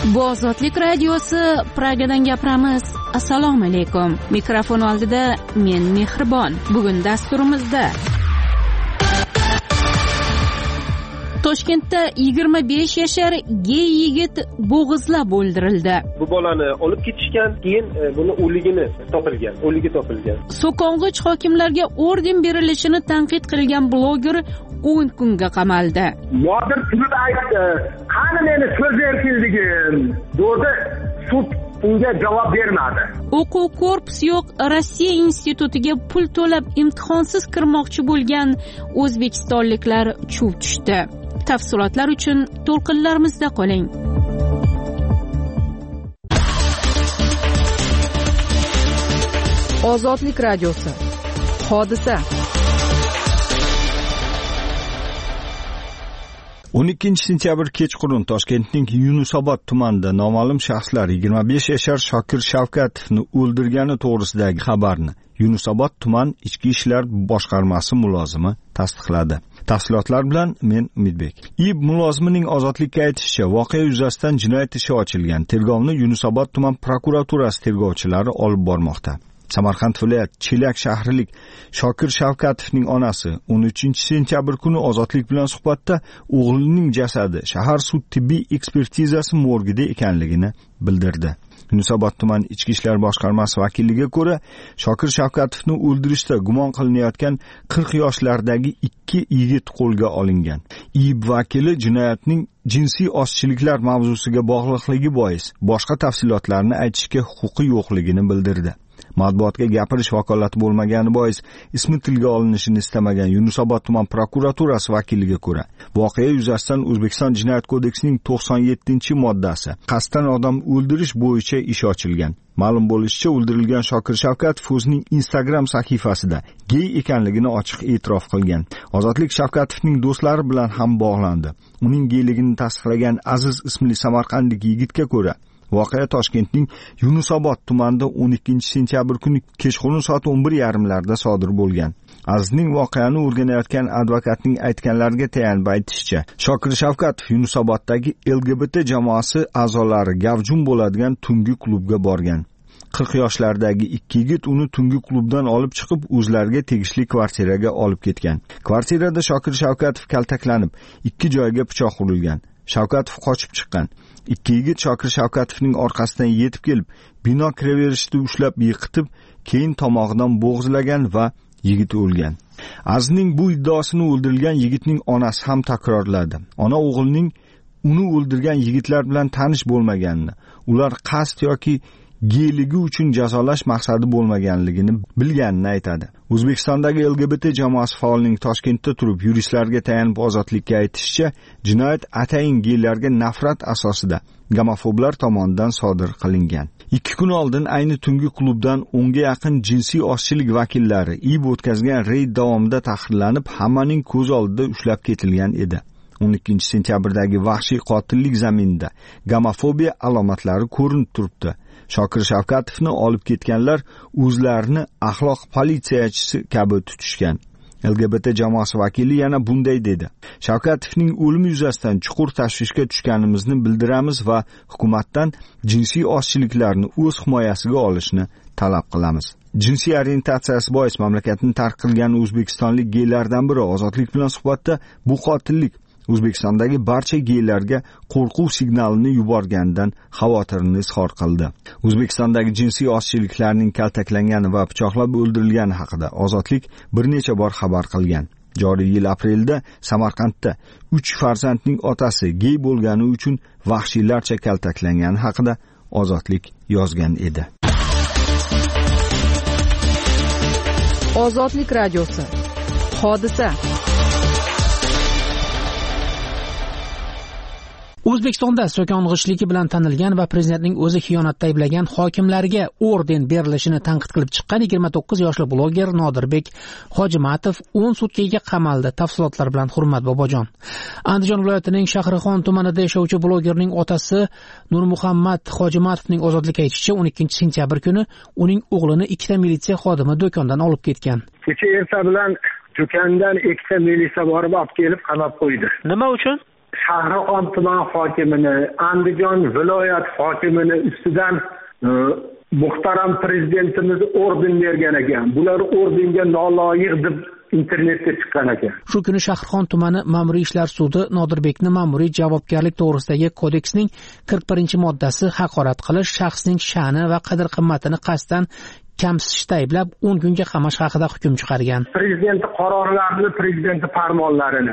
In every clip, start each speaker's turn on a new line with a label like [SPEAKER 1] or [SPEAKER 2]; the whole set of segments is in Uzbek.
[SPEAKER 1] Bu Ozodlik radiosi, Pragadan gapiramiz. Assalomu alaykum. Mikrofon oldida men Mehribon. Bugun dasturimizda Toshkentda 25 yashar gey yigit bo'g'izlab o'ldirildi.
[SPEAKER 2] Bu bolani olib ketishgan, keyin buni o'ligi topilgan.
[SPEAKER 1] So'kong'ich hokimlarga orden berilishini tanqid qilgan bloger 10 kunga qamaldi.
[SPEAKER 3] Yodir turib aytdi, qani meni so'z erkinligim. Do'da sud unga javob bermadi.
[SPEAKER 1] O'quv korpusi yo'q Rossiya institutiga pul to'lab imtihonsiz kirmoqchi bo'lgan o'zbekistonliklar chuv tushdi. Tafsilotlar uchun to'lqinlarimizda qoling. Ozodlik radiosi. Hodisa.
[SPEAKER 4] 12 sentyabr kechqurun Toshkentning Yunusobod tumanida noma'lum shaxslar 25 yashar Shokir Shavkatovni o'ldirgani to'g'risidagi xabarni Yunusobod tuman Ichki ishlar boshqarmasi mulozimi tasdiqladi. Tafsilotlar bilan men Umidbek. IIB mulozimining Ozodlikka aytishicha, voqea yuzasidan jinoyat ishi ochilgan. Tergovni Yunusobod tuman prokuraturasi tergovchilari olib bormoqda. Samarqand viloyat Chelak shahrilik Shokir Shavkatovning onasi 13 sentyabr kuni Ozodlik bilan suhbatda o'g'lining jasadi shahar sud tibbiy ekspertizasi morgida ekanligini bildirdi. Yunusobod tuman Ichki ishlar boshqarmasi vakiliga ko'ra, Shokir Shavkatovni o'ldirishda gumon qilinayotgan 40 yoshlardagi 2 yigit qo'lga olingan. IIB vakili jinoyatning jinsiy ozchiliklar mavzusiga bog'liqligi bois boshqa tafsilotlarni aytishga huquqi yo'qligini bildirdi. Matbuotga gapirish vakolati bo'lmagani bois ismi tilga olinishini istamagan Yunusobod tuman prokuraturasi vakiliga ko'ra, voqea yuzasidan O'zbekiston Jinoyat kodeksining 97-moddasi qasddan odam o'ldirish bo'yicha ish ochilgan. Ma'lum bo'lishicha, o'ldirilgan Shokir Shavkatov o'zining Instagram sahifasida gey ekanligini ochiq e'tirof qilgan. Ozodlik Shavkatovning do'stlari bilan ham bog'landi. Uning geyligini tasdiqlagan Aziz ismli samarqandlik yigitga ko'ra, voqea Toshkentning Yunusobod tumanida 12 sentyabr kuni kechqurun soat 11:30larda sodir bo'lgan. Azizning voqeani o'rganayotgan advokatning aytganlariga tayanib aytishicha, Shokir Shavkatov Yunusoboddagi LGBT jamoasi a'zolari gavjum bo'ladigan tungi klubga borgan. 40 yoshlardagi 2 yigit uni tungi klubdan olib chiqib, o'zlariga tegishli kvartiraga olib ketgan. Kvartirada Shokir Shavkatov kaltaklanib, 2 joyga pichoq urilgan. Shavkatov qochib chiqqan. 2 yigit Shokir Shavkatovning orqasidan yetib kelib, bino kiraverishda ushlab yiqitib, keyin tomog'idan bo'g'izlagan va yigit o'lgan. Azizning bu iddaosini o'ldirilgan yigitning onasi ham takrorladi. Ona o'g'lining uni o'ldirgan yigitlar bilan tanish bo'lmaganini, ular qasd yoki geyligi uchun jazolash maqsadi bo'lmaganligini bilganini aytadi. O'zbekistondagi LGBT jamoasi faolining Toshkentda turib yuristlarga tayanib Ozodlikka aytishicha, jinoyat atayin geylarga nafrat asosida gamofoblar tomonidan sodir qilingan. 2 kun oldin ayni tungi klubdan 10 ga yaqin jinsiy ozchilik vakillari IIB o'tkazgan reyd davomida tahrirlanib, hammaning ko'z oldida ushlab ketilgan edi. 12 sentyabrdagi vahshiy qotillik zaminida gamofobiya alomatlari ko'rinib turibdi. Shokir Shavkatovni olib ketganlar o'zlarini axloq politsiyachisi kabi tutishgan. LGBT jamoasi vakili yana bunday dedi: Shavkatovning o'limi yuzasidan chuqur tashvishga tushganimizni bildiramiz va hukumatdan jinsiy ozchiliklarni o'z himoyasiga olishni talab qilamiz. Jinsiy orientatsiyasi bois mamlakatni tark qilgan o'zbekistonlik geylardan biri Ozodlik bilan suhbatda bu qotillik O'zbekistondagi barcha geylarga qo'rquv signalini yuborganidan xavotirini izhor qildi. O'zbekistondagi jinsiy ozchiliklarning kaltaklangani va pichoqlab o'ldirilgani haqida Ozodlik bir necha bor xabar qilgan. Joriy yil aprelda Samarqandda 3 farzandning otasi gey bo'lgani uchun vahshiylarcha kaltaklangani haqida Ozodlik yozgan edi.
[SPEAKER 1] Ozodlik radiosi. Hodisa.
[SPEAKER 5] O'zbekistonda so'kong'ichligi bilan tanilgan va prezidentning o'zi xiyonatda ayblagan hokimlarga orden berilishini tanqid qilib chiqqan 29 yoshli bloger Nodirbek Hojimatov 10 sutkaga qamaldi. Tafsilotlar bilan Hurmat Bobojon. Andijon viloyatining Shahrixon tumanida yashovchi blogerning otasi Nurmuhammad Hojimatovning Ozodlikka aytishicha, 12 sentyabr kuni uning o'g'lini 2 ta militsiya xodimi do'kondan olib ketgan.
[SPEAKER 3] Kecha erta bilan do'kondan 2 ta militsiya borib olib kelib qamab qo'ydi.
[SPEAKER 5] Nima uchun?
[SPEAKER 3] Shahrixon tuman hokimini, Andijon viloyat hokimini ustidan muhtaram prezidentimiz orden bergan ekan. Bular ordenga noloyiq deb internetga chiqqan ekan.
[SPEAKER 5] Shu kuni Shahrixon tumani ma'muriy ishlar sudi Nodirbekni ma'muriy javobgarlik to'g'risidagi kodeksning 41-moddasi haqorat qilish, shaxsning sha'ni va qadr-qimmatini qasddan kamsitishda ayblab 10 kunga qamash haqida hukm chiqargan.
[SPEAKER 3] Prezident qarorlarini, prezident farmonlarini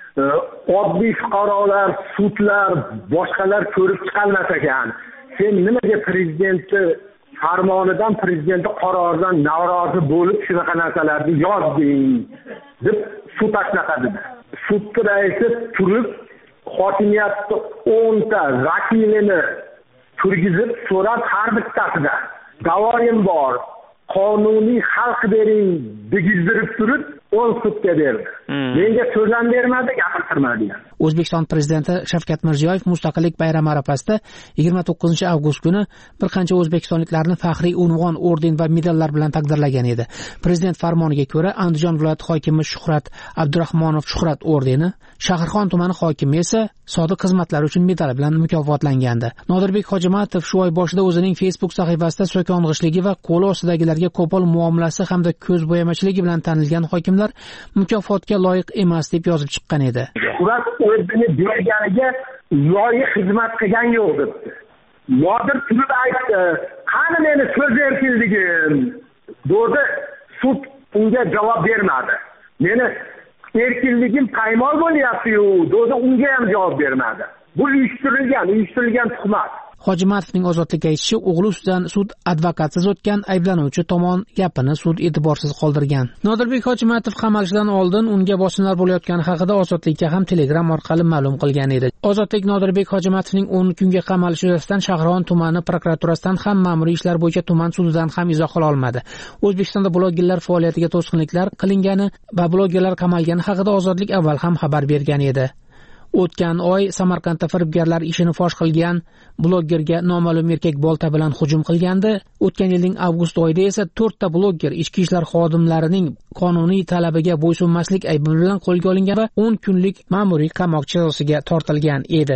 [SPEAKER 3] oddiy fuqarolar, sudlar, boshqalar ko'rib chiqolmas ekan. Sen nimaga prezidentni farmonidan, prezidentning qaroridan norozi bo'lib shunaqa narsalarni yozding deb sud tashladi. Sud raisi turib hokimiyatni 10 ta vakilini turgizib so'rab har bittasida davorim bor, qonuniy haq bering degizdirib turib 10 sudga berdi. Menga so'zlam bermadi, gapirtirmadi.
[SPEAKER 5] O'zbekiston prezidenti Shavkat Mirziyoyev Mustaqillik bayrami arafasida 29-avgust kuni bir qancha o'zbekistonliklarni faxriy unvon, orden va medallar bilan taqdirlagan edi. Prezident farmoniga ko'ra Andijon viloyati hokimi Shuhrat Abdurahmonov Shuhrat ordeni, Shahrixon tumani hokimi esa sodiq xizmatlari uchun medali bilan mukofotlangandi. Nodirbek Hojimatov shu oy boshida o'zining Facebook sahifasida so'kong'ishligi va qo'l ostidagilarga qo'pol muomalasi hamda ko'zbo'yamachiligi bilan tanilgan hokimlar mukofotga loyiq emas deb yozib chiqqan edi.
[SPEAKER 3] Shuhrat ordeni berganiga loyiq xizmat qilgan yo'q debdi. Nodir turib aytdi, qani meni so'z erkinligim? Do'da sud unga javob bermadi. Meni erkinligim paymol bo'lyapti-yu, do'da unga ham javob bermadi. Bu uyushtirilgan tuhmat.
[SPEAKER 5] Hojimatovning ozodlikka aytishi o'g'li ustidan sud advokatsiz o'tgan, ayblanuvchi tomon gapini sud e'tiborsiz qoldirgan. Nodirbek Hojimatov qamalishidan oldin unga bosimlar bo'layotgani haqida Ozodlikka ham Telegram orqali ma'lum qilgan edi. Ozodlik Nodirbek Hojimatovning 10 kunga qamalishi yuzasidan Shahrixon tumani prokuraturasidan ham ma'muriy ishlar bo'yicha tuman sudidan ham izoh ola olmadi. O'zbekistonda blogerlar faoliyatiga to'sqinliklar qilingani va blogerlar qamalgani haqida Ozodlik avval ham xabar bergan edi. O'tgan oy Samarqandda firibgarlar ishini fosh qilgan blogerga noma'lum erkak bolta bilan hujum qilgandi. O'tgan yilning avgust oyida esa 4 ta bloger ichki ishlar xodimlarining qonuniy talabiga bo'ysunmaslik aybi bilan qo'lga olingan va 10 kunlik ma'muriy qamoq jazosiga tortilgan edi.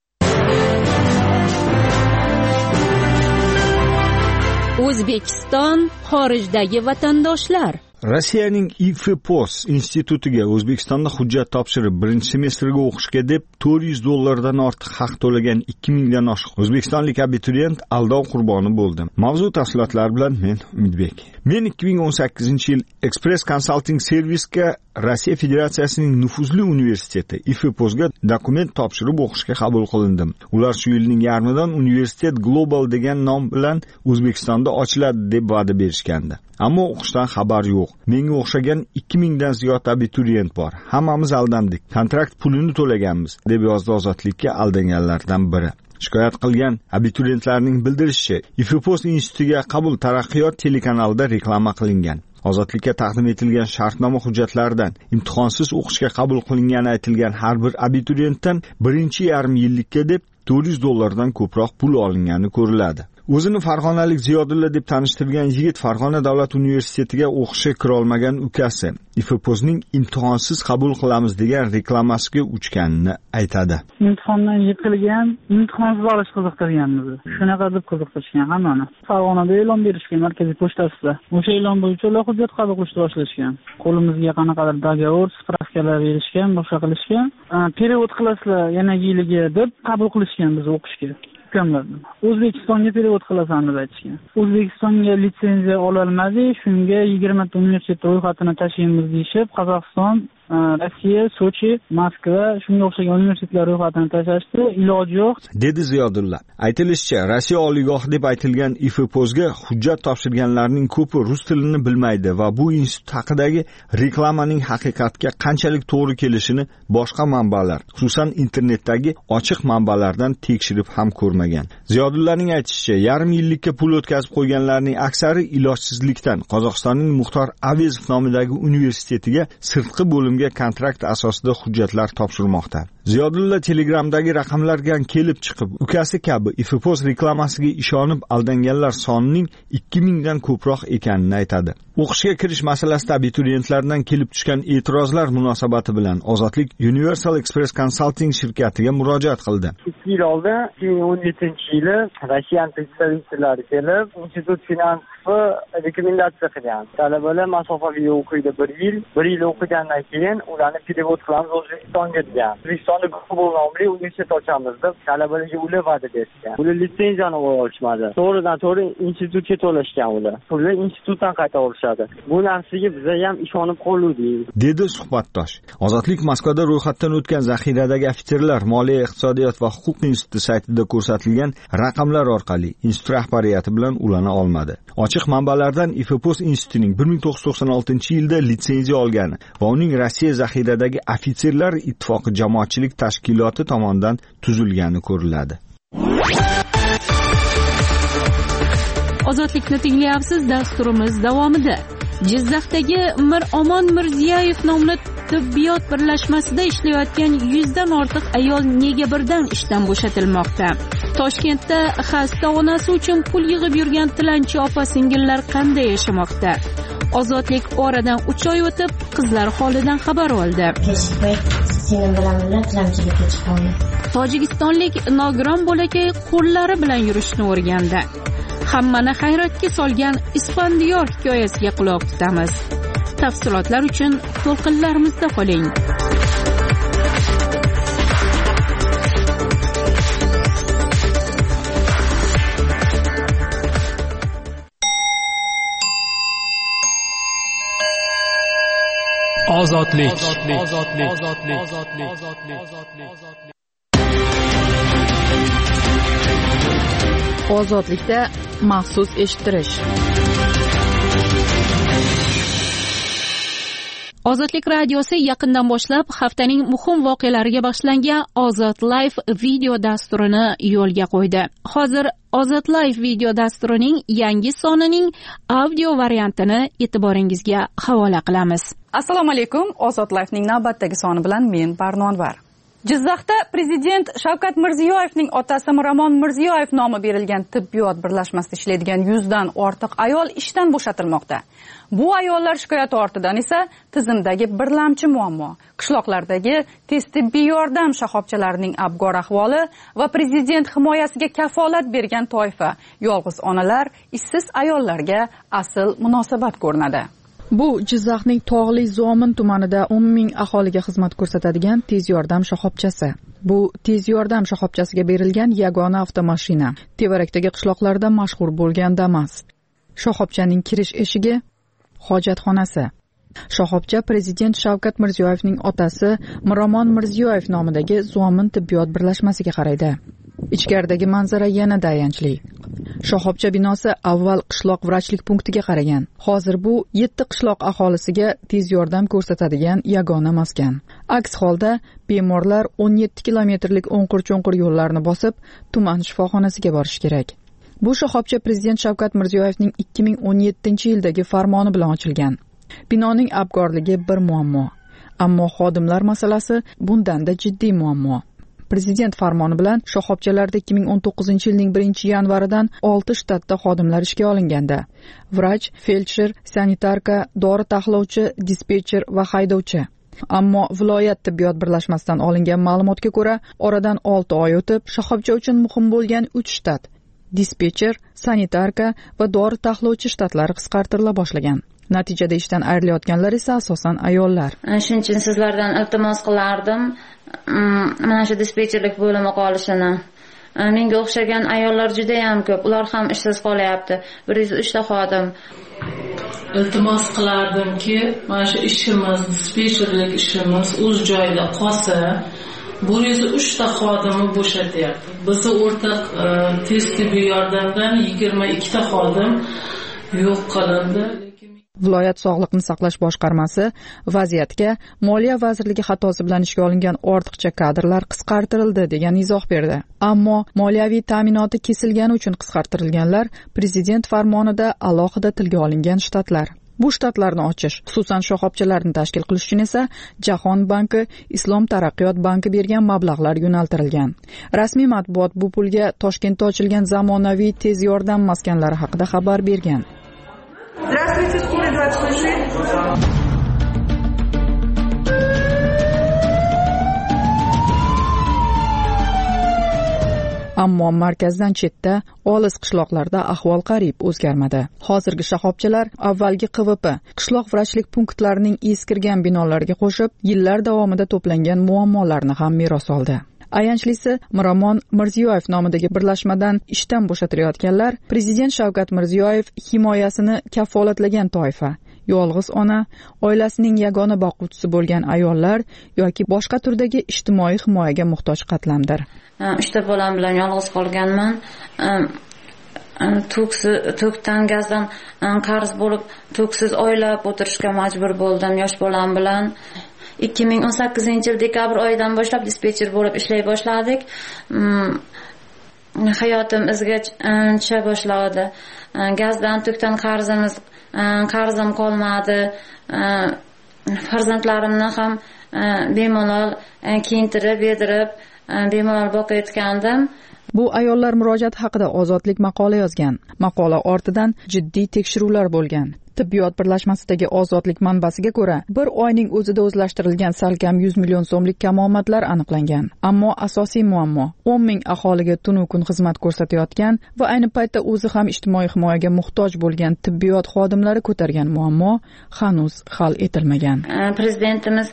[SPEAKER 1] O'zbekiston xorijdagi vatandoshlar.
[SPEAKER 4] Rossiyaning IFPOS institutiga O'zbekistonda hujjat topshirib, birinchi semestrga o'qishga deb $400 ortiq haq to'lagan 2000 dan oshiq o'zbekistonlik abituriyent aldov qurboni bo'ldi. Mavzu tafsilotlari bilan men Umidbek. Men 2018-yil Express Consulting Service'ga Rossiya Federatsiyasining nufuzli universiteti IFPOSga dokument topshirib o'qishga qabul qilindim. Ular shu yilning yarmidan Universitet Global degan nom bilan O'zbekistonda ochiladi deb va'da berishgandi. Ammo o'qishdan xabar yo'q. Menga o'xshagan 2000 dan ziyod abituriyent bor. Hammamiz aldandik. Kontrakt pulini to'laganmiz, deb yozdi Ozodlikka aldanganlardan biri. Shikoyat qilgan abituriyentlarning bildirishicha, IFPOS institutiga qabul taraqqiyot telekanalida reklama qilingan. Ozodlikka taqdim etilgan shartnoma hujjatlaridan imtihonsiz o'qishga qabul qilingani aytilgan har bir abituriyentdan birinchi yarim yillikka deb $400 dan ko'proq pul olingani ko'riladi. O'zini farg'onalik Ziyodulla deb tanishtirgan yigit Farg'ona davlat universitetiga o'qishga kira olmagan ukasi IFPOSning imtihonsiz qabul qilamiz degan reklamasiga uchganini aytadi.
[SPEAKER 6] Imtihondan yiqilgan, imtihonsiz olish qiziqtirgan bizni. Shunaqa deb qiziqtirishgan hammani. Farg'onada e'lon berishgan markaziy pochtasida. O'sha e'lon bo'yicha ular hujjat qabul qilishni boshlashgan. Qo'limizga qanaqadir dogovor, spravkalar berishgan, boshqa qilishgan. Perevod qilasizlar yana yiliga deb qabul qilishgan bizni o'qishga. O'zbekistonga perevod qilasan deb aytishgan. O'zbekistonga litsenziya ola olmadik, shunga 20 ta universitet ro'yxatini tashlaymiz deyishib, Qozog'iston, Rossiya, Sochi, Moskva shunga o'xshagan universitetlar ro'yxatini tashlashdi, iloji yo'q,
[SPEAKER 4] dedi Ziyodulla. Aytilishicha, Rossiya oliygohi deb aytilgan IFPOSga hujjat topshirganlarning ko'pi rus tilini bilmaydi va bu institut haqidagi reklamaning haqiqatga qanchalik to'g'ri kelishini boshqa manbalar, xususan internetdagi ochiq manbalardan tekshirib ham ko'rmagan. Ziyodullaning aytishicha, yarim yillikka pul o'tkazib qo'yganlarning aksari ilojsizlikdan Qozog'istonning Muxtor Avezov nomidagi universitetiga sirtqi bo'limga institutiga kontrakt asosida hujjatlar topshirmoqda. Ziyodulla Telegramdagi raqamlarga kelib chiqib, ukasi kabi IFPOS reklamasiga ishonib aldanganlar sonining 2000 dan ko'proq ekanini aytadi. O'qishga kirish masalasida abituriyentlardan kelib tushgan e'tirozlar munosabati bilan Ozodlik Universal Express Consulting shirkatiga murojaat qildi.
[SPEAKER 7] 2 yil oldin 2017-yili Rossiya представительlari kelib, institut finansiy rekomendatsiya qilgan. Talabalar masofaviy o'qiydi 1 yil. 1 yil o'qigandan keyin ularni perevod qilamiz O'zbekistonga degan. O'zbekistonda global nomli universitet ochamiz deb talabalarga ular va'da berishgan. Ular litsenziyani olishmadi. To'g'ridan-to'g'ri institutga to'lashgan ular. Pulni institutdan qayta olishadi. Bu narsaga biz ham ishonib qoldik,
[SPEAKER 4] dedi suhbatdosh. Ozodlik Moskvada ro'yxatdan o'tgan zaxiradagi ofitserlar Moliya, iqtisodiyot va huquq instituti saytida ko'rsatilgan raqamlar orqali institut rahbariyati bilan ulana olmadi. Ochiq manbalardan IFPOS institutining 1996-yilda litsenziya olgani va uning Rossiya zaxiradagi ofitserlar ittifoqi jamoatchilik tashkiloti tomonidan tuzilgani ko'riladi.
[SPEAKER 1] Ozodlikni tinglayapsiz. Dasturimiz davomida Jizzaxdagi Miromon Mirziyoyev nomli tibbiyot birlashmasida ishlayotgan 100 dan ortiq ayol nega birdan ishdan bo'shatilmoqda? Toshkentda xasta onasi uchun pul yig'ib yurgan tilanchi opa-singillar qanday yashamoqda? Ozodlik oradan 3 oy o'tib qizlar holidan xabar oldi. Tojikistonlik nogiron bolakay qo'llari bilan yurishni o'rgandi. Hammani hayratga solgan Ispandiyor hikoyasiga quloq tutamiz. Tafsilotlar uchun to'lqinlarimizda qoling.
[SPEAKER 5] Ozodlik.
[SPEAKER 8] Ozodlikda maxsus eshittirish.
[SPEAKER 1] Ozodlik radiosi yaqindan boshlab haftaning muhim voqealariga bag'ishlangan Ozod Live video dasturini yo'lga qo'ydi. Hozir Ozod Live video dasturining yangi sonining audio variantini e'tiboringizga havola qilamiz.
[SPEAKER 9] Assalomu alaykum. Ozod Live'ning navbatdagi soni bilan men Barnonvar. Jizzaxda prezident Shavkat Mirziyoyevning otasi Miromon Mirziyoyev nomi berilgan tibbiyot birlashmasida ishlaydigan 100 dan ortiq ayol ishdan bo'shatilmoqda. Bu ayollar shikoyati ortidan esa tizimdagi birlamchi muammo, qishloqlardagi tez tibbiy yordam shoxobchalarining abgor ahvoli va prezident himoyasiga kafolat bergan toifa, yolg'iz onalar, ishsiz ayollarga asl munosabat ko'rinadi.
[SPEAKER 8] Bu Jizzaxning Tog'li Zomin tumanida 10 ming aholiga xizmat ko'rsatadigan tez yordam shoxobchasi. Bu tez yordam shoxobchasiga berilgan yagona avtomashina. Tevarakdagi qishloqlarda mashhur bo'lgan Damas. Shoxobchaning kirish eshigi hojatxonasi. Shoxobcha prezident Shavkat Mirziyoyevning otasi Miromon Mirziyoyev nomidagi Zomin tibbiyot birlashmasiga qaraydi. Ichkaridagi manzara yanada ayanchli. Shoxobcha binosi avval qishloq vrachlik punktiga qaragan. Hozir bu 7 qishloq aholisiga tez yordam ko'rsatadigan yagona maskan. Aks holda bemorlar 17 kilometrlik o'nqir-cho'nqir yo'llarni bosib, tuman shifoxonasiga borish kerak. Bu shoxobcha prezident Shavkat Mirziyoyevning 2017-yildagi farmoni bilan ochilgan. Binoning abgorligi bir muammo, ammo xodimlar masalasi bundan-da jiddiy muammo. Prezident farmoni bilan shoxobchalarda 2019-yilning 1-yanvaridan 6 shtatda xodimlar ishga olinganda, vrach, feldsher, sanitarka, dori taxlovchi, dispetcher va haydovchi. Ammo viloyat tibbiyot birlashmasidan olingan ma'lumotga ko'ra, oradan 6 oy o'tib, shoxobcha uchun muhim bo'lgan 3 shtat, dispetcher, sanitarka va dori taxlovchi shtatlari qisqartirila boshlagan. Natijada ishdan ayrilayotganlar esa asosan ayollar.
[SPEAKER 10] Shuning uchun sizlardan iltimos qilardim, mana shu dispetcherlik bo'limi qolishini. Menga o'xshagan ayollar juda ham ko'p. Ular ham ishsiz qolyapti. 103 ta xodim.
[SPEAKER 11] Iltimos qilardimki, mana shu ishimiz, dispetcherlik ishimiz o'z joyida qolsa, 103 ta xodimni bo'shatyapti. Bizning o'rtaq tez tibbiy yordamdan 22 ta xodim yo'q qilindi.
[SPEAKER 8] Viloyat Sog'liqni saqlash boshqarmasi vaziyatga Moliya vazirligi xatosi bilan ishga olingan ortiqcha kadrlar qisqartirildi degan izoh berdi. Ammo moliyaviy ta'minoti kesilgani uchun qisqartirilganlar prezident farmonida alohida tilga olingan shtatlar. Bu shtatlarni ochish, xususan shoxobchalarni tashkil qilish uchun esa Jahon banki, Islom taraqqiyot banki bergan mablag'lar yo'naltirilgan. Rasmiy matbuot bu pulga Toshkentda ochilgan zamonaviy tez yordam maskanlari haqida xabar bergan.
[SPEAKER 12] Здравствуйте, скорая 26.
[SPEAKER 8] Ammo markazdan chetda, olis qishloqlarda ahvol qariyb o'zgarmadi. Hozirgi shoxobchalar avvalgi QVP, qishloq vrachlik punktlarining eskirgan binolariga qo'shib, yillar davomida to'plangan muammolarni ham meros oldi. Ayanchlisi, Miromon Mirziyoyev nomidagi birlashmadan ishdan bo'shatilayotganlar Prezident Shavkat Mirziyoyev himoyasini kafolatlagan toifa. Yolg'iz ona, oilasining yagona boquvchisi bo'lgan ayollar yoki boshqa turdagi ijtimoiy himoyaga muhtoj qatlamdir.
[SPEAKER 10] 3 bolam bilan yolg'iz qolganman. To'kdan gazdan qarz bo'lib, to'ksiz oylab o'tirishga majbur bo'ldim yosh bolam bilan. 2018-yil dekabr oyidan boshlab dispetcher bo'lib ishlay boshladik. Hayotim izga boshladi. Gazdan, to'kdan qarzim qolmadi. Farzandlarimni ham bemalol kiyintirib, yedirib, bemalol boqayotgandim.
[SPEAKER 8] Bu ayollar murojaati haqida Ozodlik maqola yozgan. Maqola ortidan jiddiy tekshiruvlar bo'lgan. Tibbiyot birlashmasidagi Ozodlik manbasiga ko'ra, bir oyning o'zida o'zlashtirilgan salkam 100 million so'mlik kamomadlar aniqlangan. Ammo asosiy muammo 10 ming aholiga tunu kun xizmat ko'rsatayotgan va ayni paytda o'zi ham ijtimoiy himoyaga muhtoj bo'lgan tibbiyot xodimlari ko'targan muammo hanuz hal etilmagan.
[SPEAKER 10] Prezidentimiz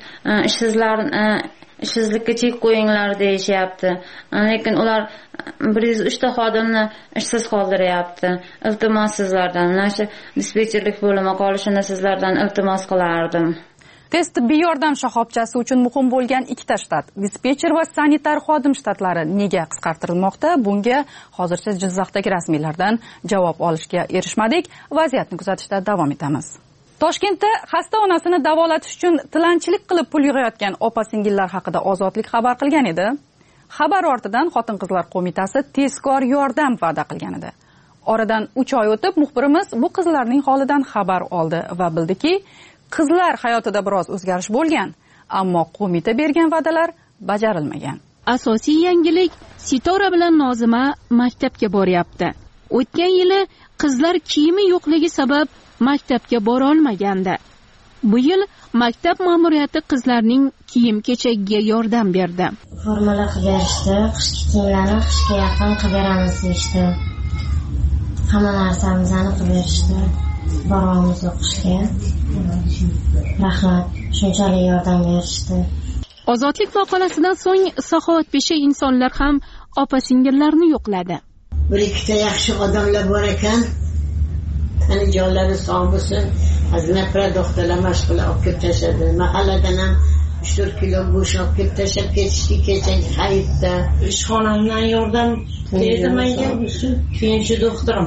[SPEAKER 10] ishsizlikka chek qo'yinglar deyishyapti. Lekin ular 103 ta xodimni ishsiz qoldiryapti. Iltimos sizlardan, mana shu dispetcherlik bo'limi qolishini sizlardan iltimos qilardim.
[SPEAKER 9] Tez tibbiy yordam shoxobchasi uchun muhim bo'lgan ikkita shtat, dispetcher va sanitar xodim shtatlari nega qisqartirilmoqda? Bunga hozircha Jizzaxdagi rasmiylardan javob olishga erishmadik. Vaziyatni kuzatishda davom etamiz. Toshkentda xasta onasini davolatish uchun tilanchilik qilib pul yig'ayotgan opa-singillar haqida Ozodlik xabar qilgan edi. Xabar ortidan Xotin-qizlar qo'mitasi tezkor yordam va'da qilgan edi. Oradan 3 oy o'tib muxbirimiz bu qizlarning holidan xabar oldi va bildiki, qizlar hayotida biroz o'zgarish bo'lgan, ammo qo'mita bergan va'dalar bajarilmagan.
[SPEAKER 1] Asosiy yangilik, Sitora bilan Nozima maktabga boryapti. O'tgan yili qizlar kiyimi yo'qligi sabab maktabga bora olmagandi. Bu yil maktab ma'muriyati qizlarning kiyim-kechagiga yordam berdi.
[SPEAKER 13] Formalar qilib berishdi, qishki kiyimlarni qishga yaqin qilib beramiz deyishdi. Hamma narsamizni qilib berishdi. Boramiz o'qishga. Rahmat, shunchalik yordam berishdi.
[SPEAKER 1] Ozodlik maqolasidan so'ng saxovatpesha insonlar ham opa-singillarni yo'qladi.
[SPEAKER 14] Bir ikkita yaxshi odamlar bor ekan. Hani jonlari sog' bo'lsin, aznafra doktorlar mashg'ulot olib kelib tashladi. Mahalladan ham 3-4 kilo go'sht olib kelib tashlab ketishdi kechagi hayitda. Ishxonamdan yordam berdi menga. Keyin shu doktorim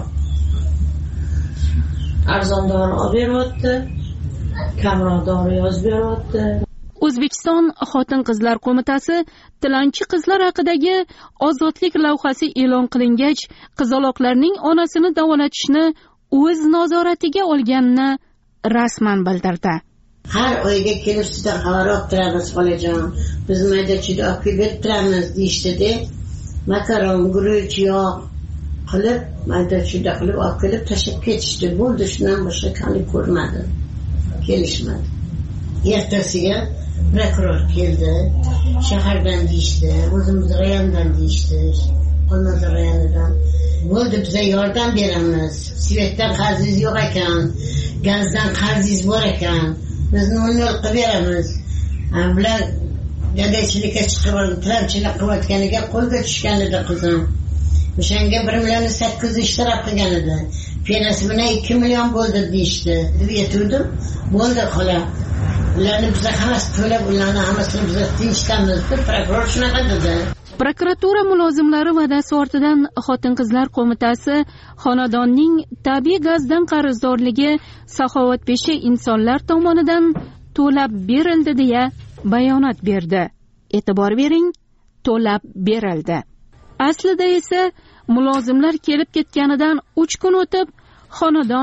[SPEAKER 14] arzon dori olib beryapti, kamroq dori yozib beryapti.
[SPEAKER 1] O'zbekiston Xotin-qizlar qo'mitasi tilanchi qizlar haqidagi ozodlik lavhasi e'lon qilingach, qizaloqlarning onasini davolatishni o'z nazoratiga olganini rasman bildirdi.
[SPEAKER 14] Har oyga kelib sizdan xabar olib turamiz, xolajon. Biz mayda-chuyda olib kelib turamiz deyishdi-da. Makaron, guruch, yog' qilib, mayda-chuyda qilib olib kelib tashlab ketishdi. Bo'ldi, shundan boshqa qanday ko'rmadim. Kelishmadi. Ertasiga prokuror keldi. Shahardan deyishdi, o'zimiz rayondan deyishdi. Olmazor rayonidan. Bo'ldi, biza yordam beramiz. Svetdan qarzingiz yo'q ekan, gazdan qarzingiz bor ekan. Biz 0 qilib beramiz. Bular gadaychilikka chiqib, tilanchilik qilayotganiga qo'lga tushgan edi qizim. O'shanga 1,8 million ishtirok qilgan edi. Penasi bilan 2 million bo'ldi deyishdi. Deb aytdim. Bo'ldi, xola. Ularni biz hammasi to'lab, ularni hammasini biz tinchitamiz. Prokuror shunaqa dedi.
[SPEAKER 1] Prokuratura mulozimlari va'dasi ortidan Xotin-qizlar qo'mitasi xonadonning tabiiy gazdan qarzdorligi saxovatpesha insonlar tomonidan to'lab berildi deya bayonot berdi. E'tibor bering, to'lab berildi. Aslida esa mulozimlar kelib ketganidan 3 kun o'tib xonadon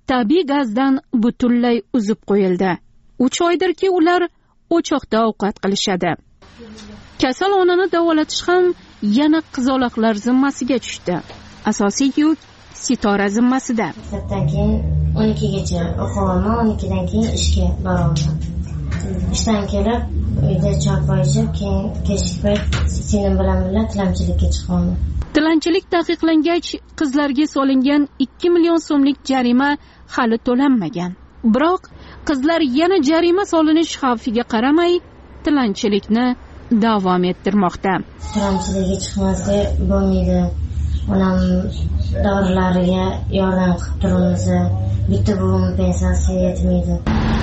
[SPEAKER 1] tabiiy gazdan butunlay uzib qo'yildi. 3 oydirki ular o'choqda ovqat qilishadi. Kasal onani davolatish ham yana qizaloqlar zimmasiga tushdi. Asosiy yuk Sitora zimmasida.
[SPEAKER 13] Maktabdan keyin 12gacha o'qiyman, 12dan keyin ishga boraman. Ishdan kelib, uyda choy ichib, keyin kechki payt singlim bilan birga tilanchilikka chiqaman.
[SPEAKER 1] Tilanchilik taqiqlangach, qizlarga solingan 2 million so'mlik jarima hali to'lanmagan. Biroq qizlar yana jarima solinish xavfiga qaramay, tilanchilikni davom ettirmoqda.
[SPEAKER 13] Tilanchilikka chiqmasga bo'lmaydi. Onam dorilariga yordam qilib turamiz. Bitta bo'lim pensiyasi yetmaydi.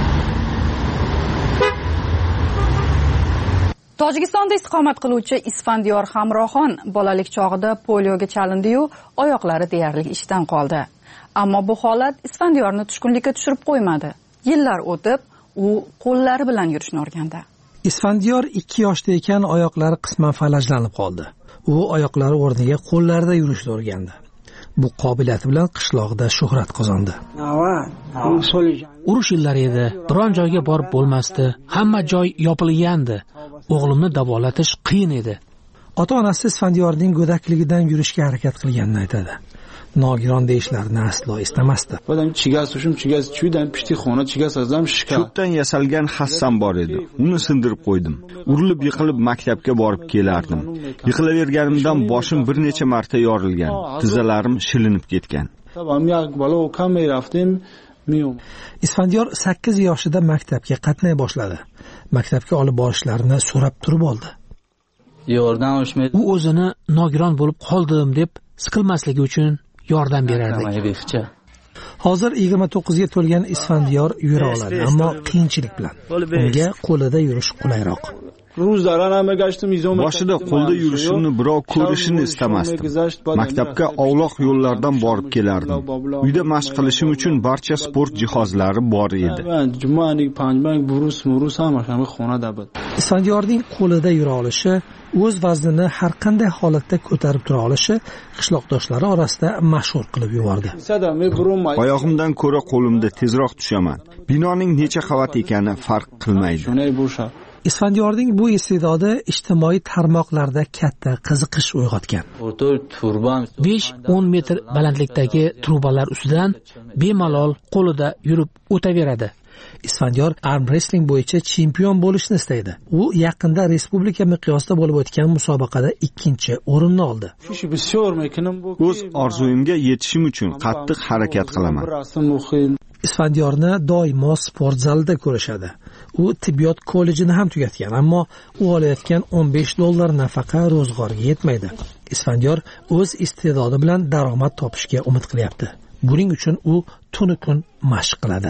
[SPEAKER 9] Tojikistonda istiqomat qiluvchi Isfandiyor Hamroxon bolalik chog'ida polioga chalindi-yu, oyoqlari deyarli ishdan qoldi. Ammo bu holat Isfandiyorni tushkunlikka tushirib qo'ymadi. Yillar o'tib, u qo'llari bilan yurishni o'rgandi.
[SPEAKER 15] Isfandiyor 2 yoshda ekan oyoqlari qisman falajlanib qoldi. U oyoqlari o'rniga qo'llarida yurishni o'rgandi. Bu qobiliyati bilan qishloqda shuhrat qozondi.
[SPEAKER 5] Urush yillari edi, biron joyga borib bo'lmasdi. Hamma joy yopilgandi. O'g'limni davolatish qiyin edi.
[SPEAKER 15] Ota-onasi Isfandiyorning go'dakligidan yurishga harakat qilganini aytadi. Nogiron deyishlarini aslo istamasdi.
[SPEAKER 4] Cho'pdan yasalgan hassam bor edi. Uni sindirib qo'ydim. Urilib yiqilib maktabga borib kelardim. Yiqilaverganimdan boshim bir necha marta yorilgan. Tizzalarim shilinib ketgan.
[SPEAKER 15] Isfandiyor 8 yoshida maktabga qatnay boshladi. Maktabga olib borishlarini so'rab turib oldi.
[SPEAKER 5] U o'zini nogiron bo'lib qoldim deb siqilmasligi uchun yordam berardi.
[SPEAKER 15] Hozir 29 ga to'lgan Isfandiyor yura oladi, ammo qiyinchilik bilan. Unga qo'lida yurish qulayroq.
[SPEAKER 4] Boshida qo'lda yurishimni birov ko'rishini istamasdim. Maktabga ovloq yo'llardan borib kelardim. Uyda mashq qilishim uchun barcha sport jihozlari bor edi.
[SPEAKER 15] Isfandiyorning qo'lida yura olishi, o'z vaznini har qanday holatda ko'tarib tura olishi qishloqdoshlari orasida mashhur qilib yubordi.
[SPEAKER 4] Oyog'imdan ko'ra qo'limda tezroq tushaman. Binoning necha qavat ekani farq qilmaydi.
[SPEAKER 15] Isfandiyorning bu iste'dodi ijtimoiy tarmoqlarda katta qiziqish uyg'otgan.
[SPEAKER 5] 5-10 metr balandlikdagi trubalar ustidan bemalol qo'lida yurib o'taveradi.
[SPEAKER 15] Isfandiyor arm wrestling bo'yicha chempion bo'lishni istaydi. U yaqinda respublika miqyosida bo'lib o'tgan musobaqada 2-o'rinni oldi.
[SPEAKER 4] O'z orzuyimga yetishim uchun qattiq harakat qilaman.
[SPEAKER 15] Isfandiyorni doimo sport zalida ko'rishadi. U tibbiyot kollejini ham tugatgan, ammo u olayotgan $15 nafaqa ro'zg'orga yetmaydi. Isfandiyor o'z iste'dodi bilan daromad topishga umid qilyapti. Buning uchun u tuni kun mashq qiladi.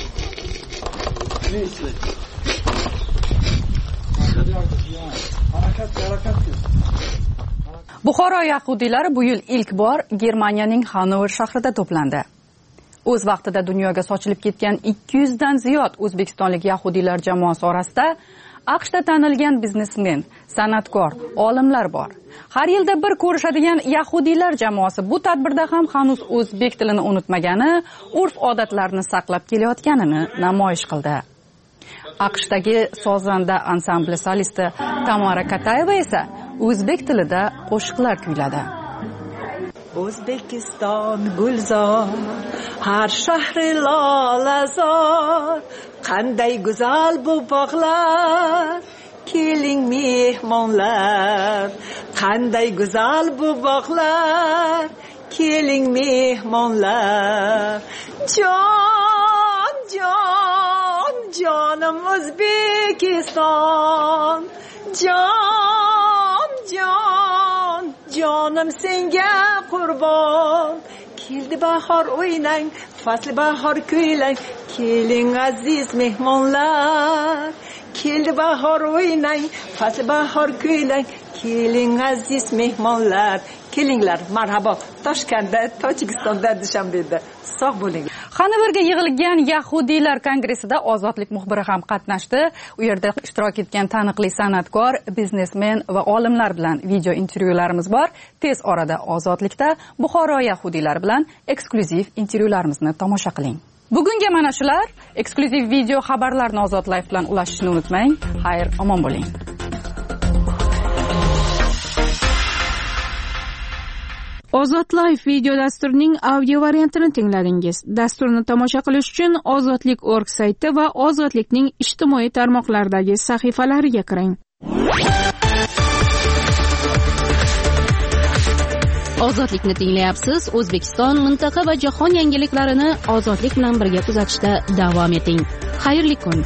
[SPEAKER 9] Buxoro yahudiylari bu yil ilk bor Germaniyaning Hanover shahrida to'plandi. O'z vaqtida dunyoga sochilib ketgan 200 dan ziyod o'zbekistonlik yahudiylar jamoasi orasida AQShda tanilgan biznesmen, san'atkor, olimlar bor. Har yilda bir ko'rishadigan yahudiylar jamoasi bu tadbirda ham hanuz o'zbek tilini unutmagani, urf-odatlarni saqlab kelayotganini namoyish qildi. AQShdagi sozanda ansambli solisti Tamara Katayeva esa o'zbek tilida qo'shiqlar kuyladi.
[SPEAKER 16] O'zbekiston gulzor, har shahri lolazor, qanday go'zal bu bog'lar, keling mehmonlar, qanday go'zal bu bog'lar, keling mehmonlar. Jon, jon, jonim O'zbekiston, jon, jon, jonim senga qurbon. Keldi bahor o'ynang, fasli bahor kuylang, keling aziz mehmonlar. Keldi bahor o'ynang, fasli bahor kuylang, keling aziz mehmonlar. Kelinglar, marhabo. Toshkentda, Tojikistonda, Dushanbeda. Sog' bo'ling.
[SPEAKER 9] Hanoverga yig'ilgan Yahudiylar kongressida Ozodlik muxbiri ham qatnashdi. U yerda ishtirok etgan taniqli san'atkor, biznesmen va olimlar bilan video intervyularimiz bor. Tez orada Ozodlikda Buxoro yahudiylari bilan eksklyuziv intervyularimizni tomosha qiling. Bugunga mana shular. Eksklyuziv video xabarlarni Ozod Live bilan ulashishni unutmang. Xayr, omon bo'ling.
[SPEAKER 1] Ozod Live video dasturining audio variantini tingladingiz. Dasturni tomosha qilish uchun ozodlik.org sayti va Ozodlikning ijtimoiy tarmoqlardagi sahifalariga kiring. Ozodlikni tinglayapsiz. O'zbekiston, mintaqa va jahon yangiliklarini Ozodlik bilan birga kuzatishda davom eting. Xayrli kun.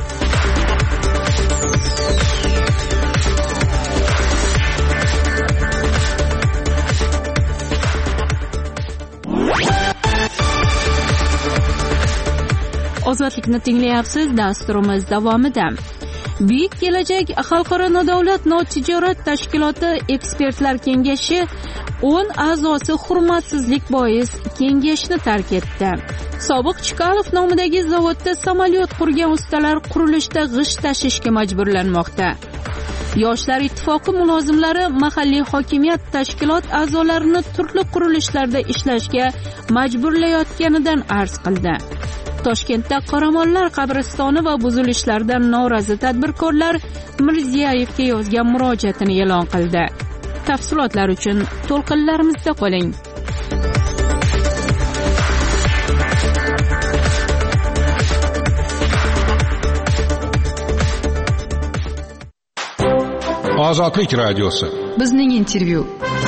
[SPEAKER 1] Ozodlikni tinglayapsiz. Dasturimiz davomida Buyuk kelajak xalqaro nodavlat notijorat tashkiloti ekspertlar kengashi 10 a'zosi hurmatsizlik bois kengashni tark etdi. Sobiq Chkalov nomidagi zavodda samolyot qurgan ustalar qurilishda g'isht tashishga majburlanmoqda. Yoshlar ittifoqi mulozimlari mahalliy hokimiyat tashkilot a'zolarini turli qurilishlarda ishlashga majburlayotganidan arz qildi. Toshkentda Qoramollar qabristoni va buzilishlardan norozi tadbirkorlar Mirziyoyevga yozgan murojaatini e'lon qildi. Tafsilotlar uchun to'lqinlarimizda qoling.
[SPEAKER 17] Ozodlik radiosi.
[SPEAKER 8] Bizning intervyu.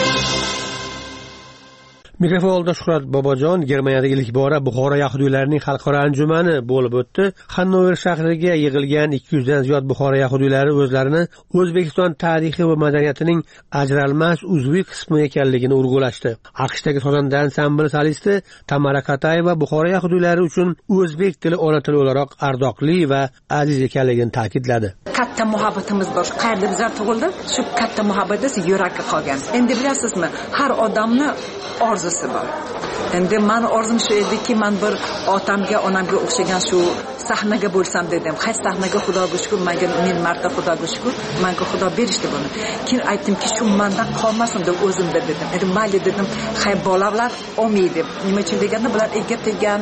[SPEAKER 18] Mikrofonda Shuhrat Bobojon. Germaniyadagi ilk bora Buxoro yahudiylarining xalqaro anjumani bo'lib o'tdi. Hanover shahriga yig'ilgan 200 dan ziyod Buxoro yahudiylari o'zlarini O'zbekiston tarixi va madaniyatining ajralmas uzviy qismi ekanligini urg'ulashdi. AQShdagi xonanda ansambl solisti Tamara Katayeva Buxoro yahudiylari uchun o'zbek tili ona tili o'laroq ardoqli va aziz ekanligini ta'kidladi.
[SPEAKER 16] Katta muhabbatimiz bor. Qayerda bizlar tug'ildi, shu katta muhabbatimiz yurakka qolgan. Endi bilasizmi, har odamni orzusi bor. Endi men orzum shu ediki, men bir otamga, onamga o'xshagan shu sahnaga bo'lsam dedim. Qaysi sahnaga Xudoga shukr, men marta Xudoga shukr, menga Xudo berishdi buni. Keyin aytdimki, shu mendan qolmasin deb o'zimda dedim. Endi mayli dedim, hay bolalar olmaydi. Nima uchun deganda, bular erga tegan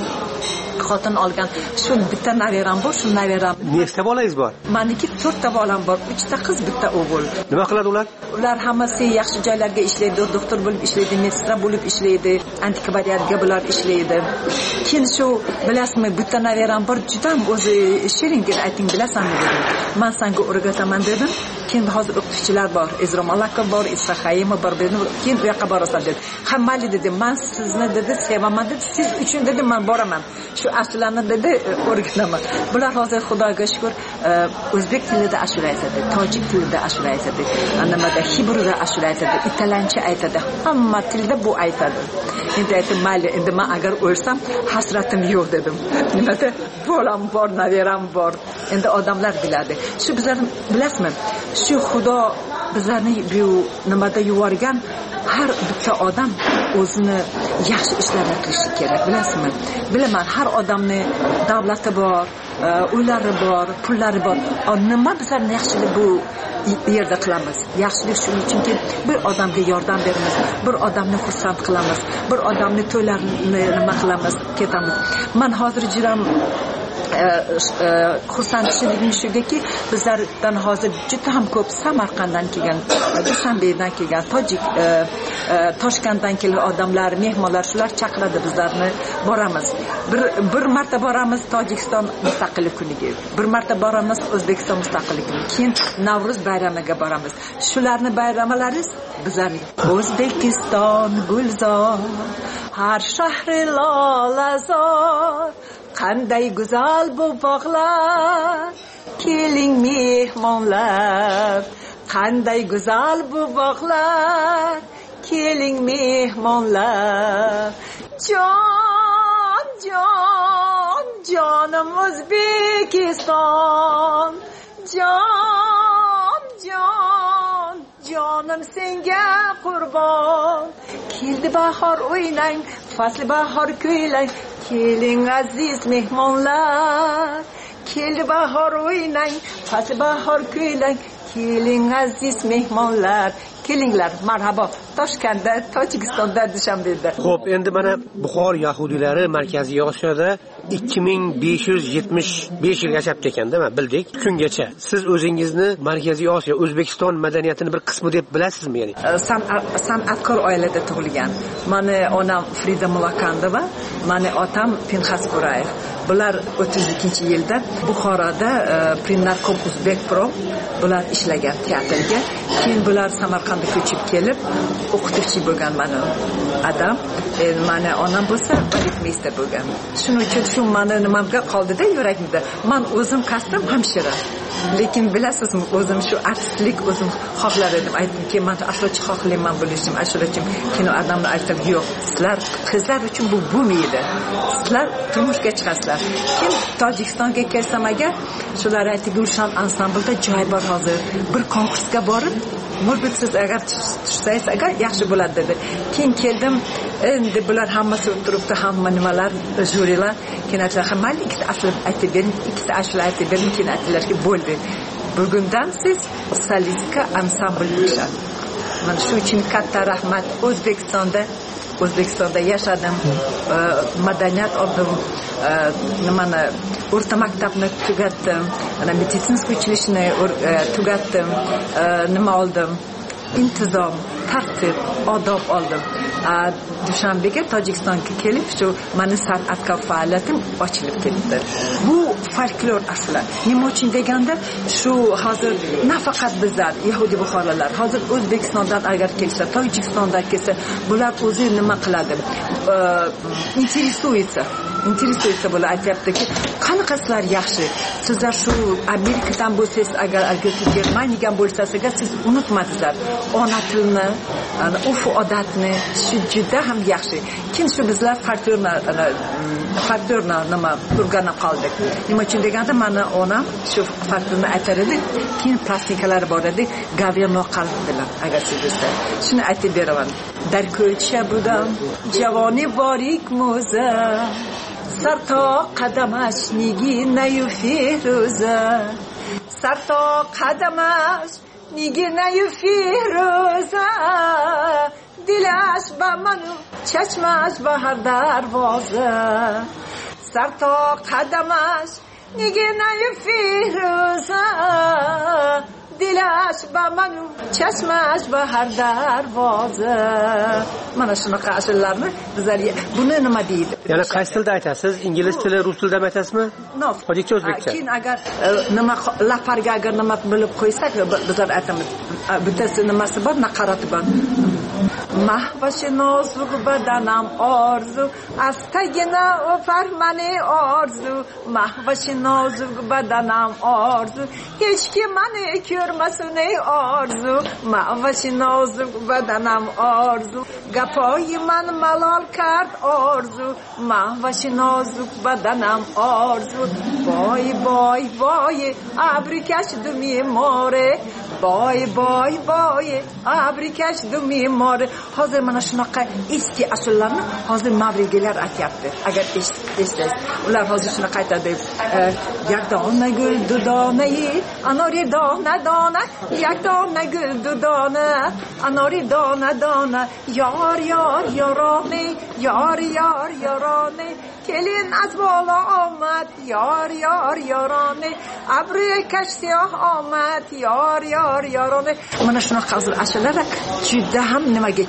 [SPEAKER 16] xotin olgan. Shu bitta naveram bor, shu naveram.
[SPEAKER 18] Nechta bolangiz bor?
[SPEAKER 16] Meniki 4 ta bolam bor, 3 ta qiz, bitta o'g'il.
[SPEAKER 18] Nima qiladi ular?
[SPEAKER 16] Ular hammasi yaxshi joylarga ishlaydi, doktor bo'lib ishlaydi, meditsina bo'lib ishlaydi, antikvariatga bular ishlaydi. Keyin shu bilasizmi, bitta naveram bor, juda ham o'zi shiringina ayting, bilasanmi dedim. Men senga o'rgataman dedim. Keyin hozir o'qituvchilar bor, Izrom Alakov bor, Isfahayim bor dedim. Keyin u yoqqa borasan dedi. Hammali dedim, men sizni dedi sevaman dedi, siz uchun dedim men boraman. Shu ashulani dedi o'rgataman. Bular hozir Xudoga shukr o'zbek tilida ashula aytadi, tojik tilida ashula aytadi, nimada hibrida ashula aytadi, italyancha aytadi, hamma tilda bu aytadi. Endi aytdim, mayli, endi men agar o'lsam hasratim yo'q dedim. Nimada bolam bor, naveram bor. Endi odamlar biladi. Shu bizlar bilasizmi? Shu Xudo bizlarni bu nimada yuborgan har bitta odam o'zini yaxshi ishlarni qilishi kerak, bilasizmi? Bilaman, har odamni davlati bor, uylari bor, pullari bor. Nima bizlarni yaxshilik bu yerda qilamiz? Yaxshilik shuning uchunki bir odamga yordam beramiz, bir odamni xursand qilamiz, bir odamni to'ylarini nima qilamiz, ketamiz. Men hozir juda xursandchiligim shugaki, bizlardan hozir juda ham ko'p Samarqanddan kelgan, Dushanbedan kelgan, Toshkentdan kelgan odamlar, mehmonlar, shular chaqiradi bizlarni, boramiz. Bir marta boramiz Tojikiston mustaqillik kuniga, bir marta boramiz O'zbekiston mustaqillik kuniga, keyin Navro'z bayramiga boramiz. Shularni bayramlariz bizlarning. O'zbekiston gulzor, har shahri lolazor, qanday go'zal bu bog'lar, keling mehmonlar, qanday go'zal bu bog'lar, keling mehmonlar. Jon, jon, jonim O'zbekiston, jon, jon, jonim senga qurbon. Keldi bahor o'ynang, fasli bahor kuylang, keling aziz mehmonlar, kel bahor o'ynang, past bahor kuylang, keling aziz mehmonlar. Kelinglar, marhabo. Toshkentda, Tojikistonda, Dushanbeda.
[SPEAKER 18] Xo'p, endi mana Buxor yahudiylari Markaziy Osiyoda 2575 yil yashab ketganda, bildik, kungacha. Siz o'zingizni Markaziy Osiyo, O'zbekiston madaniyatini bir qismi deb bilasizmi, ya'ni?
[SPEAKER 16] San'atkor oilada tug'ilgan. Mani onam Frida Mulakandova, mani otam Pinxas Qo'rayev. Bular 32-yilda Buxoroda Prinnarkom Uzbekprom bular ishlagan teatrga. Keyin bular Samarqandga ko'chib kelib, o'qituvchi bo'lgan mani adam. Mani onam bo'lsa baletmeyster bo'lgan. Shuning uchun shu mani nimamga qoldida yuragimda. Men o'zim kasbim hamshira. Lekin bilasizmi, o'zim shu artistlik o'zim xohlar edim. Aytdimki, men ashulachi xohlayman bo'lishim, ashulachim kino odamni aytib, yo'q, sizlar qizlar uchun bu bo'lmaydi. Sizlar turmushga chiqasizlar. Kim Tojikistonga kelsam agar, shular aytib, Gulshan ansamblda joy bor hozir. Bir konkursga borib, может siz agar tushsangiz agar yaxshi bo'ladi dedi. Keyin keldim, endi bular hammasi turibdi, hamma nimalar, jurilar, keyin aytdilar, "Mayli, ikkita ashula aytib bering, ikkita ashula aytib bering", keyin aytdilarki, "Bo'ldi. Bugundan siz solistka ansambl bo'lasiz." Mana shu uchun katta rahmat. O'zbekistonda yashadim, madaniyat oldim, nimani o'rta maktabni tugatdim, ana meditsinskiy uchilishni tugatdim, nima oldim? Intizom, tartib, odob oldim. Dushanbega, Tojikistonga kelib, shu mani san'atkor faoliyatim ochilib ketdi. Bu folklor ashula. Nima uchun deganda, shu hozir nafaqat bizlar, yahudi buxorolar, hozir O'zbekistondan agar kelsa, Tojikistondan kelsa, bular o'zi nima qiladi? Interesuется bular, aytayaptiki, qanaqa sizlar yaxshi. Sizlar shu Amerikadan bo'lsangiz, agar Germaniyadan bo'lsangiz, agar siz unutmadinglar ona tilni, urf odatni, shu juda ham yaxshi. Keyin shu bizlar folklorni nima turgani qoldik. Nima uchun deganda, meni onam shu folklorni aytar edi. Keyin plastinkalari bor edi, Gaverno qalb bilan, agar siz bilsangiz. Shuni aytib beraman. Dar ko'cha budam, javoni borik mo'za. سر تا قدمش نیگی نیو فیروزه، سر تا قدمش نیگی نیو فیروزه، دلش با منو چشمش با هر دروازه، سر تا قدمش نیگی نیو فیروزه، دلش با منو چشمش با هر دروازه. Mana shunaqa ashulalarni bizlar buni nima deydi?
[SPEAKER 18] Ya'ni qaysi tilda aytasiz? Ingliz tili, rus tilida aytasizmi? Tojikcha, o'zbekcha.
[SPEAKER 16] Keyin agar nima laparga agar nima bilib qo'ysak, bizlar aytamiz. Bittasi nimasi bor, naqarati bor. محوش نازک بدنم آرزو از تگنا و فرمنی آرزو محوش نازک بدنم آرزو هیچ کی من کرمسونه آرزو محوش نازک بدنم آرزو گپای من ملال کرد آرزو محوش نازک بدنم آرزو وای وای وای ابریکش دومی ماره وای وای وای ابریکش دومی ماره hozir mana shunaqa eski ashulalarni hozir mavrigelar aytyapti. Agar eshitsangiz, ular hozir shunaqa aytadi. Yakdona gul dudonai, anori dona dona, yakdona gul dudona, anori dona dona, yor yor yorone, yor yor yorone, kelin az bola omad, yor yor yorone, abri kashsiyah omad, yor yor yorone. Mana shunaqa hozir ashulalar juda ham nimaga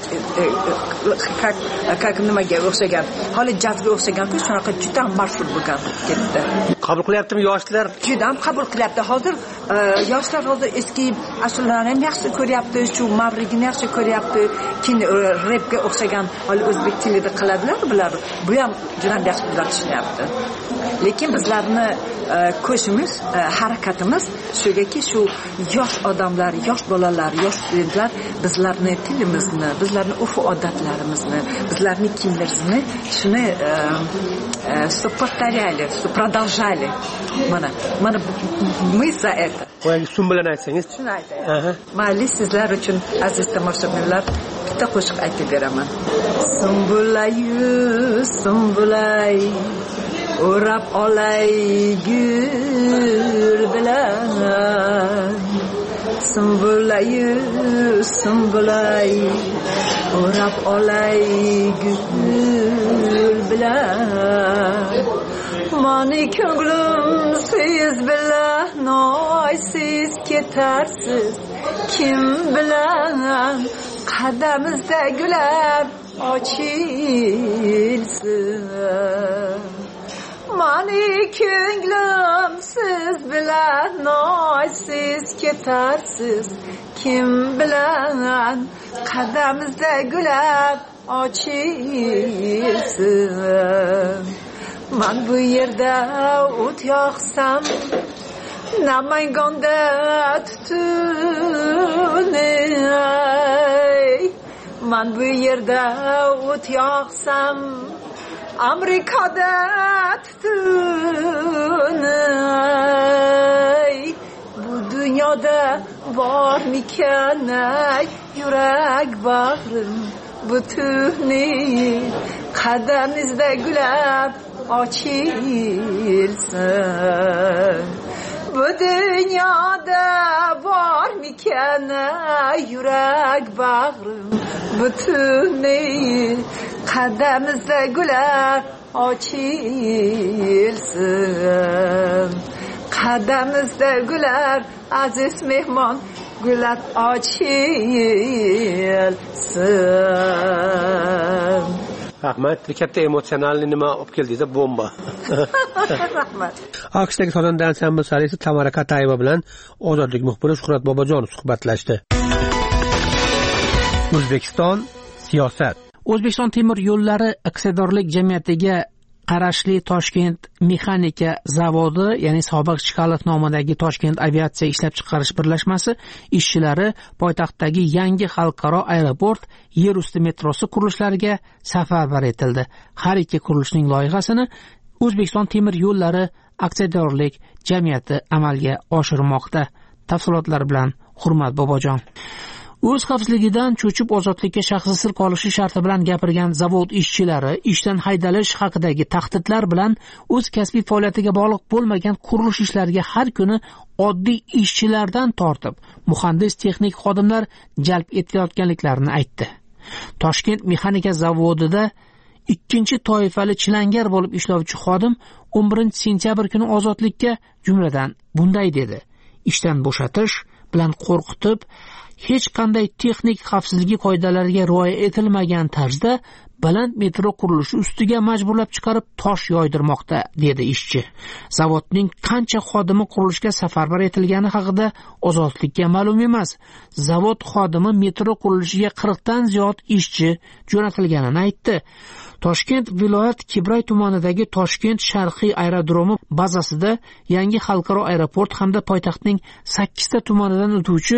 [SPEAKER 16] nimaga o'xshagan, hali jazga o'xshagan-ku, shunaqa juda ham mashhur bo'lgan ketdi.
[SPEAKER 18] Qabul qilyaptimi yoshlar?
[SPEAKER 16] Juda ham qabul qilyapti. Hozir yoshlar hozir eski ashulalarni ham yaxshi ko'ryapti, shu mavrigini yaxshi ko'ryapti. Keyin repga o'xshagan hali o'zbek tilida qiladilar bular. Bu ham juda ham yaxshi tushunyapti. Lekin bizlarni ko'shimiz, harakatimiz shugaki, shu yosh odamlar, yosh bolalar, yosh studentlar bizlarni tilimizni, bizlarni urf odatlarimizni, bizlarni kiyimlarimizni shuni повторяли, продолжали. Mana мы за это.
[SPEAKER 18] Voy, sum bilan aytsangiz.
[SPEAKER 16] Shuni aytayapman. Mayli, sizlar uchun aziz tomoshabinlar, bitta qo'shiq aytib beraman. Sumbulay o'rab olay gul bilan. Sumbulay o'rab olay gul bilan. Mani ko'nglim siz bilan noysiz ketarsiz. Kim bilan qadamizda gullar ochilsin. Mani ko'nglim siz bilan noysiz ketarsiz. Kim bilan qadamizda gullar ochilsin. Man bu yerda o't yoqsam, Namangonda tutun. Man bu yerda o't yoqsam, Amerikada tutun. Bu dunyoda bormikan yurak bag'rim butuni, qadamizda gullar ochilsin. Bu dunyoda bormikan yurak bag'rim butuni, qadamizda gullar ochilsin. Qadamizda gullar aziz mehmon gullar ochilsin.
[SPEAKER 18] Rahmat, katta emotsionalni nima olib keldingiz, bomba.
[SPEAKER 16] Rahmat.
[SPEAKER 18] AQShdagi xonanda ansambl solisti Tamara Katayeva bilan Ozodlik muxbiri Shuhrat Bobojonov suhbatlashdi. O'zbekiston siyosat.
[SPEAKER 5] O'zbekiston temir yo'llari aksiyadorlik jamiyatiga qarashli Toshkent mexanika zavodi, ya'ni sobiq Chkalov nomidagi Toshkent aviatsiya ishlab chiqarish birlashmasi ishchilari poytaxtdagi yangi xalqaro aeroport yer usti metrosi qurishlariga safarbar etildi. Har ikki qurilishning loyihasini O'zbekiston temir yo'llari aksiyadorlik jamiyati amalga oshirmoqda. Tafsilotlar bilan Hurmat Bobojon. O'z xavfsizligidan cho'chib ozodlikka shaxsi sir qolishi sharti bilan gapirgan zavod ishchilari ishdan haydalish haqidagi tahdidlar bilan o'z kasbiy faoliyatiga bog'liq bo'lmagan qurilish ishlariga har kuni oddiy ishchilardan tortib muhandis texnik xodimlar jalb etilayotganliklarini aytdi. Toshkent mexanika zavodida ikkinchi toifali chilangar bo'lib ishlovchi xodim 11-sentyabr kuni ozodlikka jumladan bunday dedi: ishdan bo'shatish bilan qo'rqitib, hech qanday texnik xavfsizlik qoidalariga rioya etilmagan tarzda baland metro qurilishi ustiga majburlab chiqarib tosh yoydirmoqda, dedi ishchi. Zavodning qancha xodimi qurilishga safarbar etilgani haqida ozodlikka ma'lum emas. Zavod xodimi metro qurilishiga 40 dan ziyod ishchi jo'natilganini aytdi. Toshkent viloyat Kibray tumanidagi Toshkent Sharqiy aerodromi bazasida yangi xalqaro aeroport hamda poytaxtning 8 ta tumanidan o'tuvchi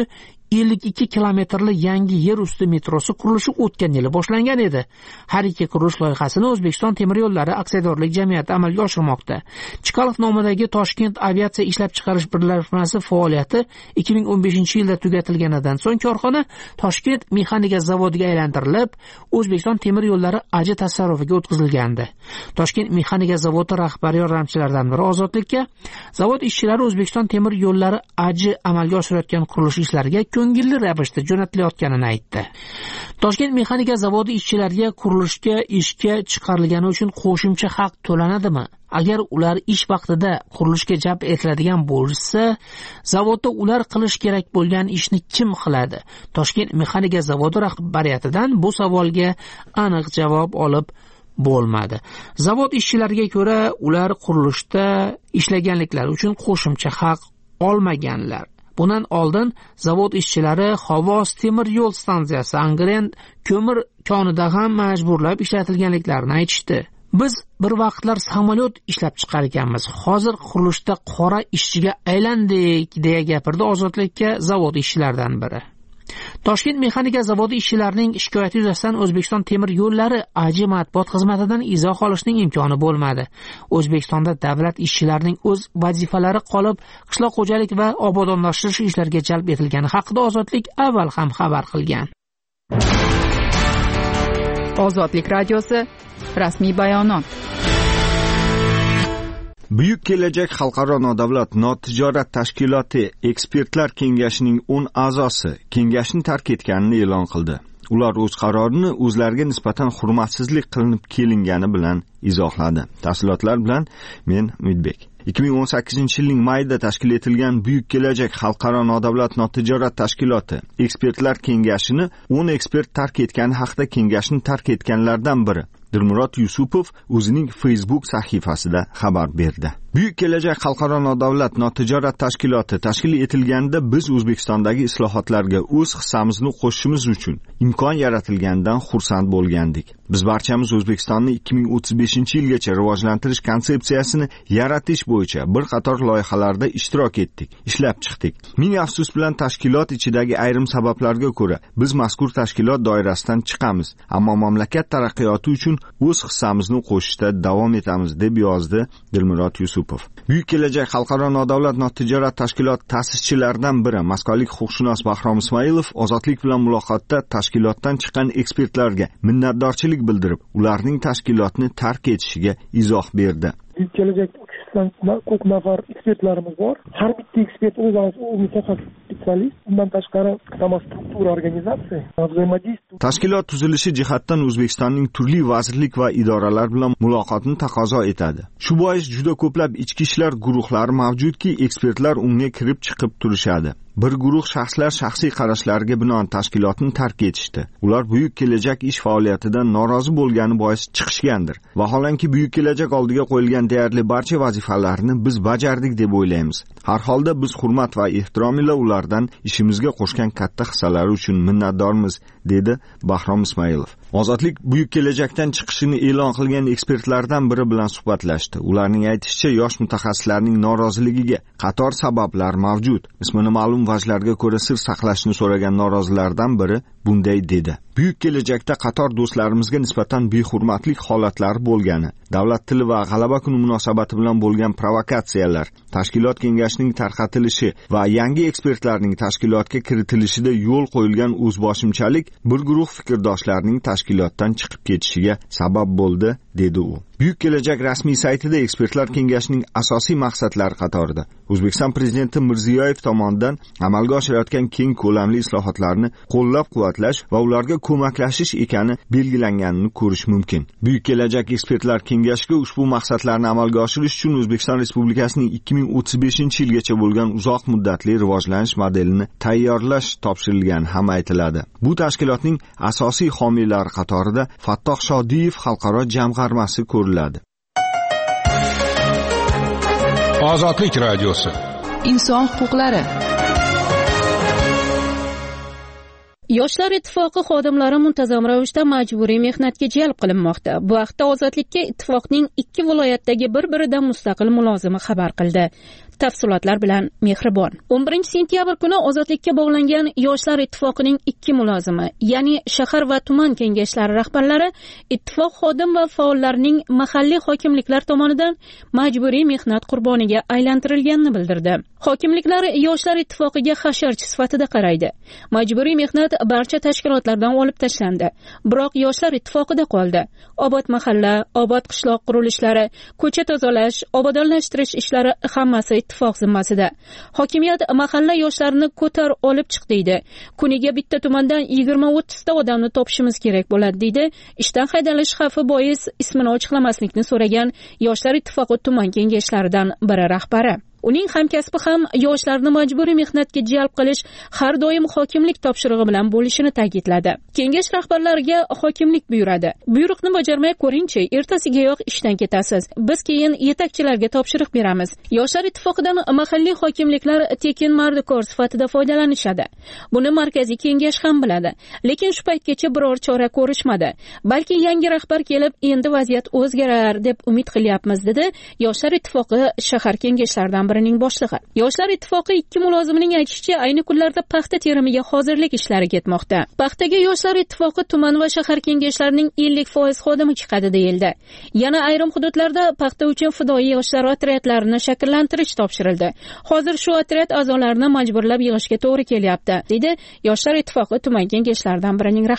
[SPEAKER 5] 52 kilometrli yangi yer usti metrosi qurilishi o'tgan yili boshlangan edi. Har ikki qurilish loyihasini O'zbekiston temir yo'llari aksiyadorlik jamiyati amalga oshirmoqda. Chkalov nomidagi Toshkent aviatsiya ishlab chiqarish birlashmasi faoliyati 2015-yilda tugatilganidan so'ng korxona Toshkent mexanika zavodiga aylantirilib, O'zbekiston temir yo'llari AJ tasarrufiga o'tkazilgandi. Toshkent mexanika zavodi rahbari yordamchilaridan biri Ozodlikka zavod ishchilari O'zbekiston temir yo'llari AJ amalga oshirayotgan qurilish ishlariga ko'ngilli ravishda jo'natilayotganini aytdi. Toshkent mexanika zavodi ishchilariga qurilishga ishga chiqarilgani uchun qo'shimcha haq to'lanadimi? Agar ular ish vaqtida qurilishga jalb etiladigan bo'lsa, zavodda ular qilish kerak bo'lgan ishni kim qiladi? Toshkent mexanika zavodi rahbariyatidan bu savolga aniq javob olib bo'lmadi. Zavod ishchilariga ko'ra, ular qurilishda ishlaganliklari uchun qo'shimcha haq olmaganlar. Bundan oldin zavod ishchilari Xovos temir yo'l stansiyasi Angren ko'mir konida ham majburlab ishlatilganliklarini aytishdi. Biz bir vaqtlar samolyot ishlab chiqar ekanmiz. Hozir qurilishda qora ishchiga aylandik, deya gapirdi Ozodlikka zavod ishchilaridan biri. Toshkent mexanika zavodi ishchilarining shikoyati yuzasidan O'zbekiston temir yo'llari AJ matbuot xizmatidan izoh olishning imkoni bo'lmadi. O'zbekistonda davlat ishchilarining o'z vazifalari qolib, qishloq xo'jalik va obodonlashtirish ishlariga jalb etilgani haqida Ozodlik avval ham xabar qilgan.
[SPEAKER 8] Ozodlik radiosi rasmiy bayonot.
[SPEAKER 4] Buyuk kelajak xalqaro nodavlat notijorat tashkiloti ekspertlar kengashining 10 a'zosi kengashni tark etganini e'lon qildi. Ular o'z qarorini o'zlariga nisbatan hurmatsizlik qilinib kelingani bilan izohladi. Tafsilotlar bilan men Umidbek. 2018-yilning mayida tashkil etilgan Buyuk kelajak xalqaro nodavlat notijorat tashkiloti ekspertlar kengashini 10 ekspert tark etgani haqida kengashni tark etganlardan biri Dilmurod Yusupov o'zining Facebook sahifasida xabar berdi. Buyuk kelajak xalqaro nodavlat notijorat tashkiloti tashkil etilganda biz O'zbekistondagi islohotlarga o'z hissamizni qo'shishimiz uchun imkon yaratilganidan xursand bo'lgandik. Biz barchamiz O'zbekistonni 2035-yilgacha rivojlantirish konsepsiyasini yaratish bo'yicha bir qator loyihalarda ishtirok etdik, ishlab chiqdik. Ming afsus bilan tashkilot ichidagi ayrim sabablarga ko'ra biz mazkur tashkilot doirasidan chiqamiz, ammo mamlakat taraqqiyoti uchun o'z hissamizni qo'shishda davom etamiz deb yozdi Dilmurod Yusupov. Buyuk kelajak xalqaro nodavlat notijorat tashkilot ta'sischilaridan biri Moskvalik huquqshunos Bahrom Ismoilov ozodlik bilan muloqotda tashkilotdan chiqqan ekspertlarga minnatdorchilik bildirib, ularning tashkilotni tark etishiga izoh berdi.
[SPEAKER 19] Buyuk kelajak ko'p nafar ekspertlarimiz bor. Har bitta ekspert o'z mutaxassis spetsialist. Bundan tashqari samostruktura organizatsiya, взаимодействие.
[SPEAKER 4] Tashkilot tuzilishi jihatdan O'zbekistonning turli vazirlik va idoralar bilan muloqotni taqozo etadi. Shu bois juda ko'plab ichki ishlar guruhlari mavjudki, ekspertlar unga kirib chiqib turishadi. Bir guruh shaxslar shaxsiy qarashlariga binoan tashkilotni tark etishdi. Ular buyuk kelajak ish faoliyatidan norozi bo'lgani bois chiqishgandir. Vaholanki buyuk kelajak oldiga qo'yilgan deyarli barcha vazifalarni biz bajardik deb o'ylaymiz. Har holda biz hurmat va ehtirom ila ulardan ishimizga qo'shgan katta hissalari uchun minnatdormiz, dedi Bahrom Ismoilov. Ozodlik buyuk kelajakdan chiqishini e'lon qilgan ekspertlardan biri bilan suhbatlashdi. Ularning aytishicha, yosh mutaxassislarning noroziligiga qator sabablar mavjud. Ismini ma'lum vajlarga ko'ra sir saqlashni so'ragan norozilardan biri bunday dedi. Buyuk kelajakda qator do'stlarimizga nisbatan behurmatlik holatlari bo'lgani, davlat tili va g'alaba kuni munosabati bilan bo'lgan provokatsiyalar, tashkilot kengashining tarqatilishi va yangi ekspertlarning tashkilotga kiritilishida yo'l qo'yilgan o'zboshimchalik bir guruh fikrdoshlarning tashkilotdan chiqib ketishiga sabab bo'ldi, dedi u. Buyuk kelajak rasmiy saytida ekspertlar kengashining asosiy maqsadlari qatorida O'zbekiston prezidenti Mirziyoyev tomonidan amalga oshirilayotgan keng ko'lamli islohotlarni qo'llab-quvvatlash va ularga ko'maklashish ekani belgilanganini ko'rish mumkin. Buyuk kelajak ekspertlar kengashiga ushbu maqsadlarni amalga oshirish uchun O'zbekiston Respublikasining 2035-yilgacha bo'lgan uzoq muddatli rivojlanish modelini tayyorlash topshirilgani ham aytiladi. Bu tashkilotning asosiy homiylari qatorida Fattoh Shodiyev xalqaro jamg'armasi ko'riladi.
[SPEAKER 17] Ozodlik radiosi.
[SPEAKER 8] Inson huquqlari.
[SPEAKER 1] Yoshlar ittifoqi xodimlari muntazam ravishda majburiy mehnatga jalb qilinmoqda. Bu haqda Ozodlikka ittifoqning 2 viloyatdagi bir-biridan mustaqil mulozimi xabar qildi. Tafsilotlar bilan Mehribon. 11-sentyabr kuni Ozodlikka bog'langan Yoshlar ittifoqining 2 mulozimi, ya'ni shahar va tuman kengashlari rahbarlari ittifoq xodim va faollarining mahalliy hokimliklar tomonidan majburiy mehnat qurboniga aylantirilganini bildirdi. Hokimliklar Yoshlar ittifoqiga hasharchi sifatida qaraydi. Majburiy mehnat barcha tashkilotlardan olib tashlandi. Biroq Yoshlar ittifoqida qoldi. Obod mahalla, obod qishloq qurilishlari, ko'cha tozalash, obodonlashtirish ishlari hammasi ittifoq zimmasida. Hokimiyat mahalla yoshlarini ko'tar olib chiq deydi. Kuniga bitta tumandan 20-30 ta odamni topishimiz kerak bo'ladi deydi. Ishdan haydalish xavfi bois ismini ochiqlamaslikni so'ragan Yoshlar ittifoqi tuman kengashlaridan biri rahbari. Uning hamkasbi ham yoshlarni majburiy mehnatga jalb qilish har doim hokimlik topshirig'i bilan bo'lishini ta'kidladi. Kengash rahbarlariga hokimlik buyuradi. Buyruqni bajarmay ko'ringchi, ertasigayoq ishdan ketasiz. Biz keyin yetakchilarga topshiriq beramiz. Yoshlar ittifoqidan mahalliy hokimliklar tekin mardikor sifatida foydalanishadi. Buni markaziy kengash ham biladi. Lekin shu paytgacha biror chora ko'rishmadi. Balki yangi rahbar kelib, endi vaziyat o'zgarar deb umid qilyapmiz, dedi Yoshlar ittifoqi shahar kengashlaridan birining boshlig'i. Yoshlar ittifoqi 2 mulozimining aytishicha, ayni kunlarda paxta terimiga hozirlik ishlari ketmoqda. Paxtaga Yoshlar ittifoqi tuman va shahar kengashlarining 50% xodimi chiqadi deyildi. Yana ayrim hududlarda paxta uchun fidoyi yoshlar otryadlarini shakllantirish topshirildi. Hozir shu otryad a'zolarini majburlab yig'ishga to'g'ri kelyapti, dedi Yoshlar ittifoqi tuman kengashlaridan birining rahbari.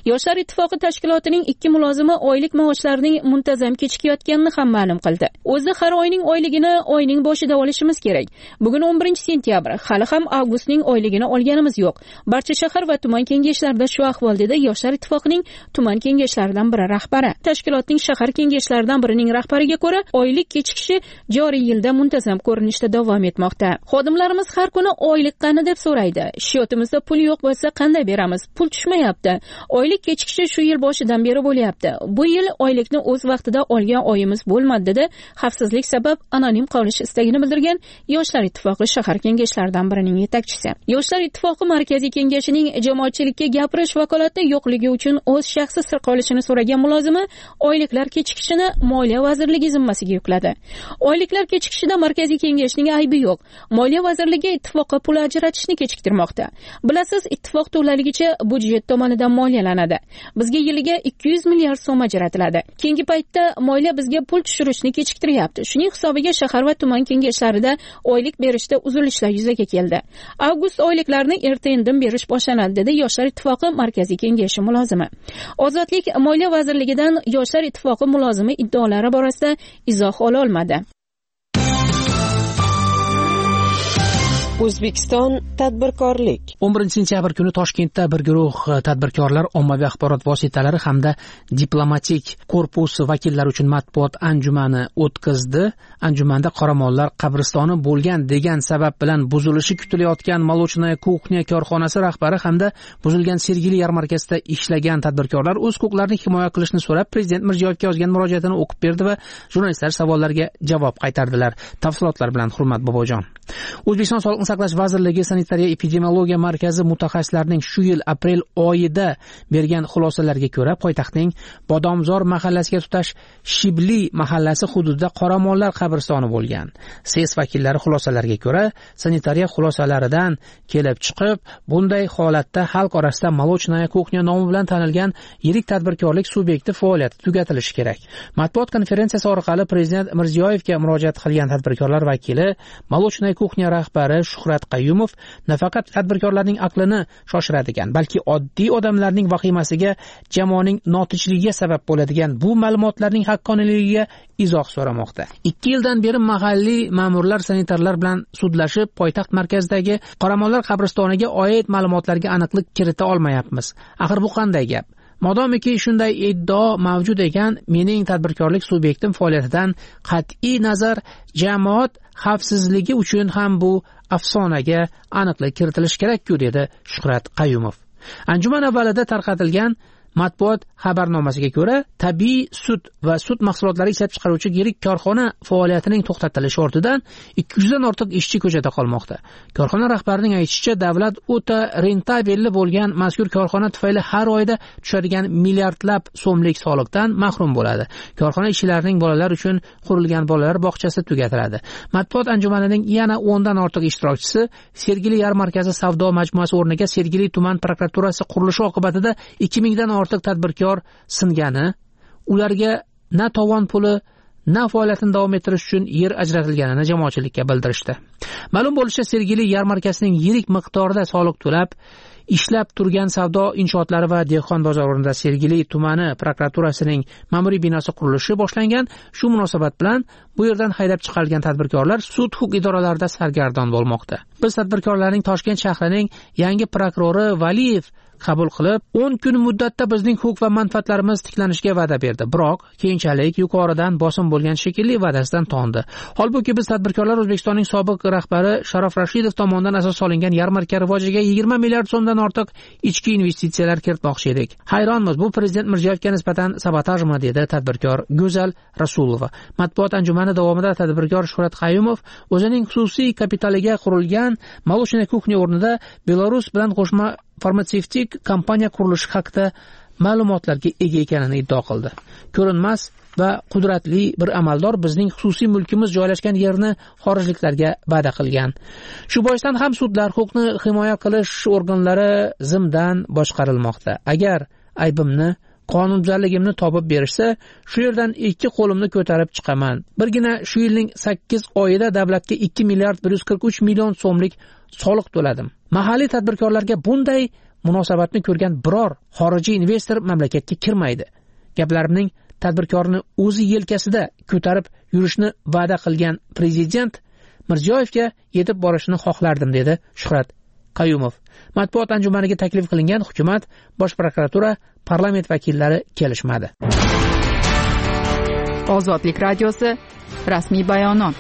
[SPEAKER 1] Yoshlar ittifoqi tashkilotining 2 mulozimi oylik maoshlarining muntazam kechikayotganini ham ma'lum qildi. O'zi har oyning oyligini oyning boshida olishimiz kerak. Bugun 11-sentyabr, hali ham avgustning oyligini olganimiz yo'q. Barcha shahar va tuman kengashlarida shu ahvol, dedi Yoshlar ittifoqining tuman kengashlaridan biri rahbari. Tashkilotning shahar kengashlaridan birining rahbariga ko'ra, oylik kechikishi joriy yilda muntazam ko'rinishda davom etmoqda. Xodimlarimiz har kuni oylik qani deb so'raydi. Shiotimizda pul yo'q bo'lsa qanday beramiz? Pul tushmayapti. Oylik kechikishi shu yil boshidan beri bo'lyapti. Bu yil oylikni o'z vaqtida olgan oyimiz bo'lmadi, dedi xavfsizlik sabab anonim qolish istagini bildirgan Yoshlar ittifoqi shahar kengashlaridan birining yetakchisi. Yoshlar ittifoqi markaziy kengashining jamoatchilikka gapirish vakolati yo'qligi uchun o'z shaxsi sir qolishini so'ragan mulozimi oyliklar kechikishini Moliya vazirligi zimmasiga yukladi. Oyliklar kechikishida markaziy kengashning aybi yo'q. Moliya vazirligi ittifoqqa pul ajratishni kechiktirmoqda. Bilasiz, ittifoq to'laligicha budjet tomonidan moliyalanadi. Bizga yiliga 200 milliard so'm ajratiladi. Keyingi paytda moliya bizga pul tushirishni kechiktiryapti. Shuning hisobiga shahar va tuman kengashlarida oylik berishda uzilishlar yuzaga keldi. Avgust oyliklarini erta-indin berish boshlanadi, dedi Yoshlar ittifoqi markaziy kengashi mulozimi. Ozodlik Moliya vazirligidan Yoshlar ittifoqi mulozimi iddaolari borasida izoh ola olmadi.
[SPEAKER 20] O'zbekiston tadbirkorlik.
[SPEAKER 5] 11-sentyabr kuni Toshkentda bir guruh tadbirkorlar ommaviy axborot vositalari hamda diplomatik korpus vakillari uchun matbuot anjumani o'tkazdi. Anjumanda qoramollar qabristoni bo'lgan degan sabab bilan buzilishi kutilayotgan Molochная kuxnya korxonasi rahbari hamda buzilgan Sergeli yarmarkasida ishlagan tadbirkorlar o'z huquqlarini himoya qilishni so'rab Prezident Mirziyoyevga yozgan murojaatini o'qib berdi va jurnalistlar savollariga javob qaytardilar. Tafsilotlar bilan Hurmat Bobojon. O'zbekiston Sog'liqni saqlash vazirligi sanitariya epidemiologiya markazi mutaxassislarining shu yil aprel oyida bergan xulosalariga ko'ra, poytaxtning Bodomzor mahallasiga tutash Shibli mahallasi hududida qoramollar qabristoni bo'lgan. SES vakillari xulosalariga ko'ra, sanitariya xulosalaridan kelib chiqib, bunday holatda xalq orasida Molochная kuxnya nomi bilan tanilgan yirik tadbirkorlik subyekti faoliyati tugatilishi kerak. Matbuot konferensiyasi orqali Prezident Mirziyoyevga murojaat qilgan tadbirkorlar vakili Molochная kuxnya rahbari Shuhrat Qayyumov nafaqat tadbirkorlarning aqlini shoshiradigan, balki oddiy odamlarning vahimasiga, jamoaning notinchligiga sabab bo'ladigan bu ma'lumotlarning haqqoniyligiga izoh so'ramoqda. 2 yildan beri mahalliy ma'murlar sanitarlar bilan sudlashib, poytaxt markazidagi qoramollar qabristoniga oid ma'lumotlarga aniqlik kirita olmayapmiz. Axir bu qanday gap? Modomiki shunday iddao mavjud ekan, mening tadbirkorlik subyektim faoliyatidan qat'iy nazar jamoat xavfsizligi uchun ham bu afsonaga aniqlik kiritilishi kerak-ku, dedi Shuhrat Qayyumov. Anjuman avvalida tarqatilgan matbuot xabarnomasiga ko'ra, tabiiy sut va sut mahsulotlari ishlab chiqaruvchi yirik korxona faoliyatining to'xtatilishi ortidan 200 dan ortiq ishchi ko'chada qolmoqda. Korxona rahbarining aytishicha, davlat o'ta rentabelli bo'lgan mazkur korxona tufayli har oyda tushadigan milliardlab so'mlik soliqdan mahrum bo'ladi. Korxona ishchilarining bolalar uchun qurilgan bolalar bog'chasi tugatiladi. Matbuot anjumanining yana 10 dan ortiq ishtirokchisi Sergeli yarmarkasi savdo majmuasi o'rniga Sergeli tuman prokuraturasi qurilishi oqibatida 2000 dan ortiq tadbirkor singani, ularga na tovon puli, na faoliyatini davom ettirish uchun yer ajratilganini jamoatchilikka bildirishdi. Ma'lum bo'lishicha, Sergeli yarmarkasining yirik miqdorda soliq to'lab ishlab turgan savdo inshootlari va dehqon bozor o'rnida Sergeli tumani prokuraturasining ma'muriy binosi qurilishi boshlangan. Shu munosabat bilan bu yerdan haydab chiqarilgan tadbirkorlar sud huquq idoralarida sargardon bo'lmoqda. Biz tadbirkorlarning Toshkent shahrining yangi prokurori Valiyev qabul qilib, 10 kun muddatda bizning huquq va manfaatlarimiz tiklanishiga va'da berdi. Biroq keyinchalik yuqoridan bosim bo'lgan shekilli va'dasidan tondi. Holbuki biz tadbirkorlar O'zbekistonning sobiq rahbari Sharof Rashidov tomonidan asos solingan yarmarka rivojiga 20 milliard so'mdan ortiq ichki investitsiyalar kiritmoqchi edik. Hayronmiz, bu Prezident Mirziyoyevga nisbatan sabotajmi, dedi tadbirkor Go'zal Rasulova. Matbuot anjumani davomida tadbirkor Shuhrat Qayyumov o'zining xususiy kapitaliga qurilgan Molochная kuxnya o'rnida Belarus bilan qo'shma farmatsevtik kompaniya qurilishi haqida ma'lumotlarga ega ekanini iddao qildi. Ko'rinmas va qudratli bir amaldor bizning xususiy mulkimiz joylashgan yerni xorijliklarga va'da qilgan. Shu boisdan ham sudlar, huquqni himoya qilish organlari zimdan boshqarilmoqda. Agar aybimni, qonunbuzarligimni topib berishsa, shu yerdan 2 qo'limni ko'tarib chiqaman. Birgina shu yilning 8 oyida davlatga 2 milliard 143 million so'mlik soliq to'ladim. Mahalliy tadbirkorlarga bunday munosabatni ko'rgan biror xorijiy investor mamlakatga kirmaydi. Gaplarimning tadbirkorni o'zi yelkasida ko'tarib yurishni va'da qilgan prezident Mirziyoyevga yetib borishni xohlardim, dedi Shuhrat Qayumov. Matbuot anjumaniga taklif qilingan hukumat, bosh prokuratura, parlament vakillari kelishmadi.
[SPEAKER 8] Ozodlik radiosi rasmiy bayonot.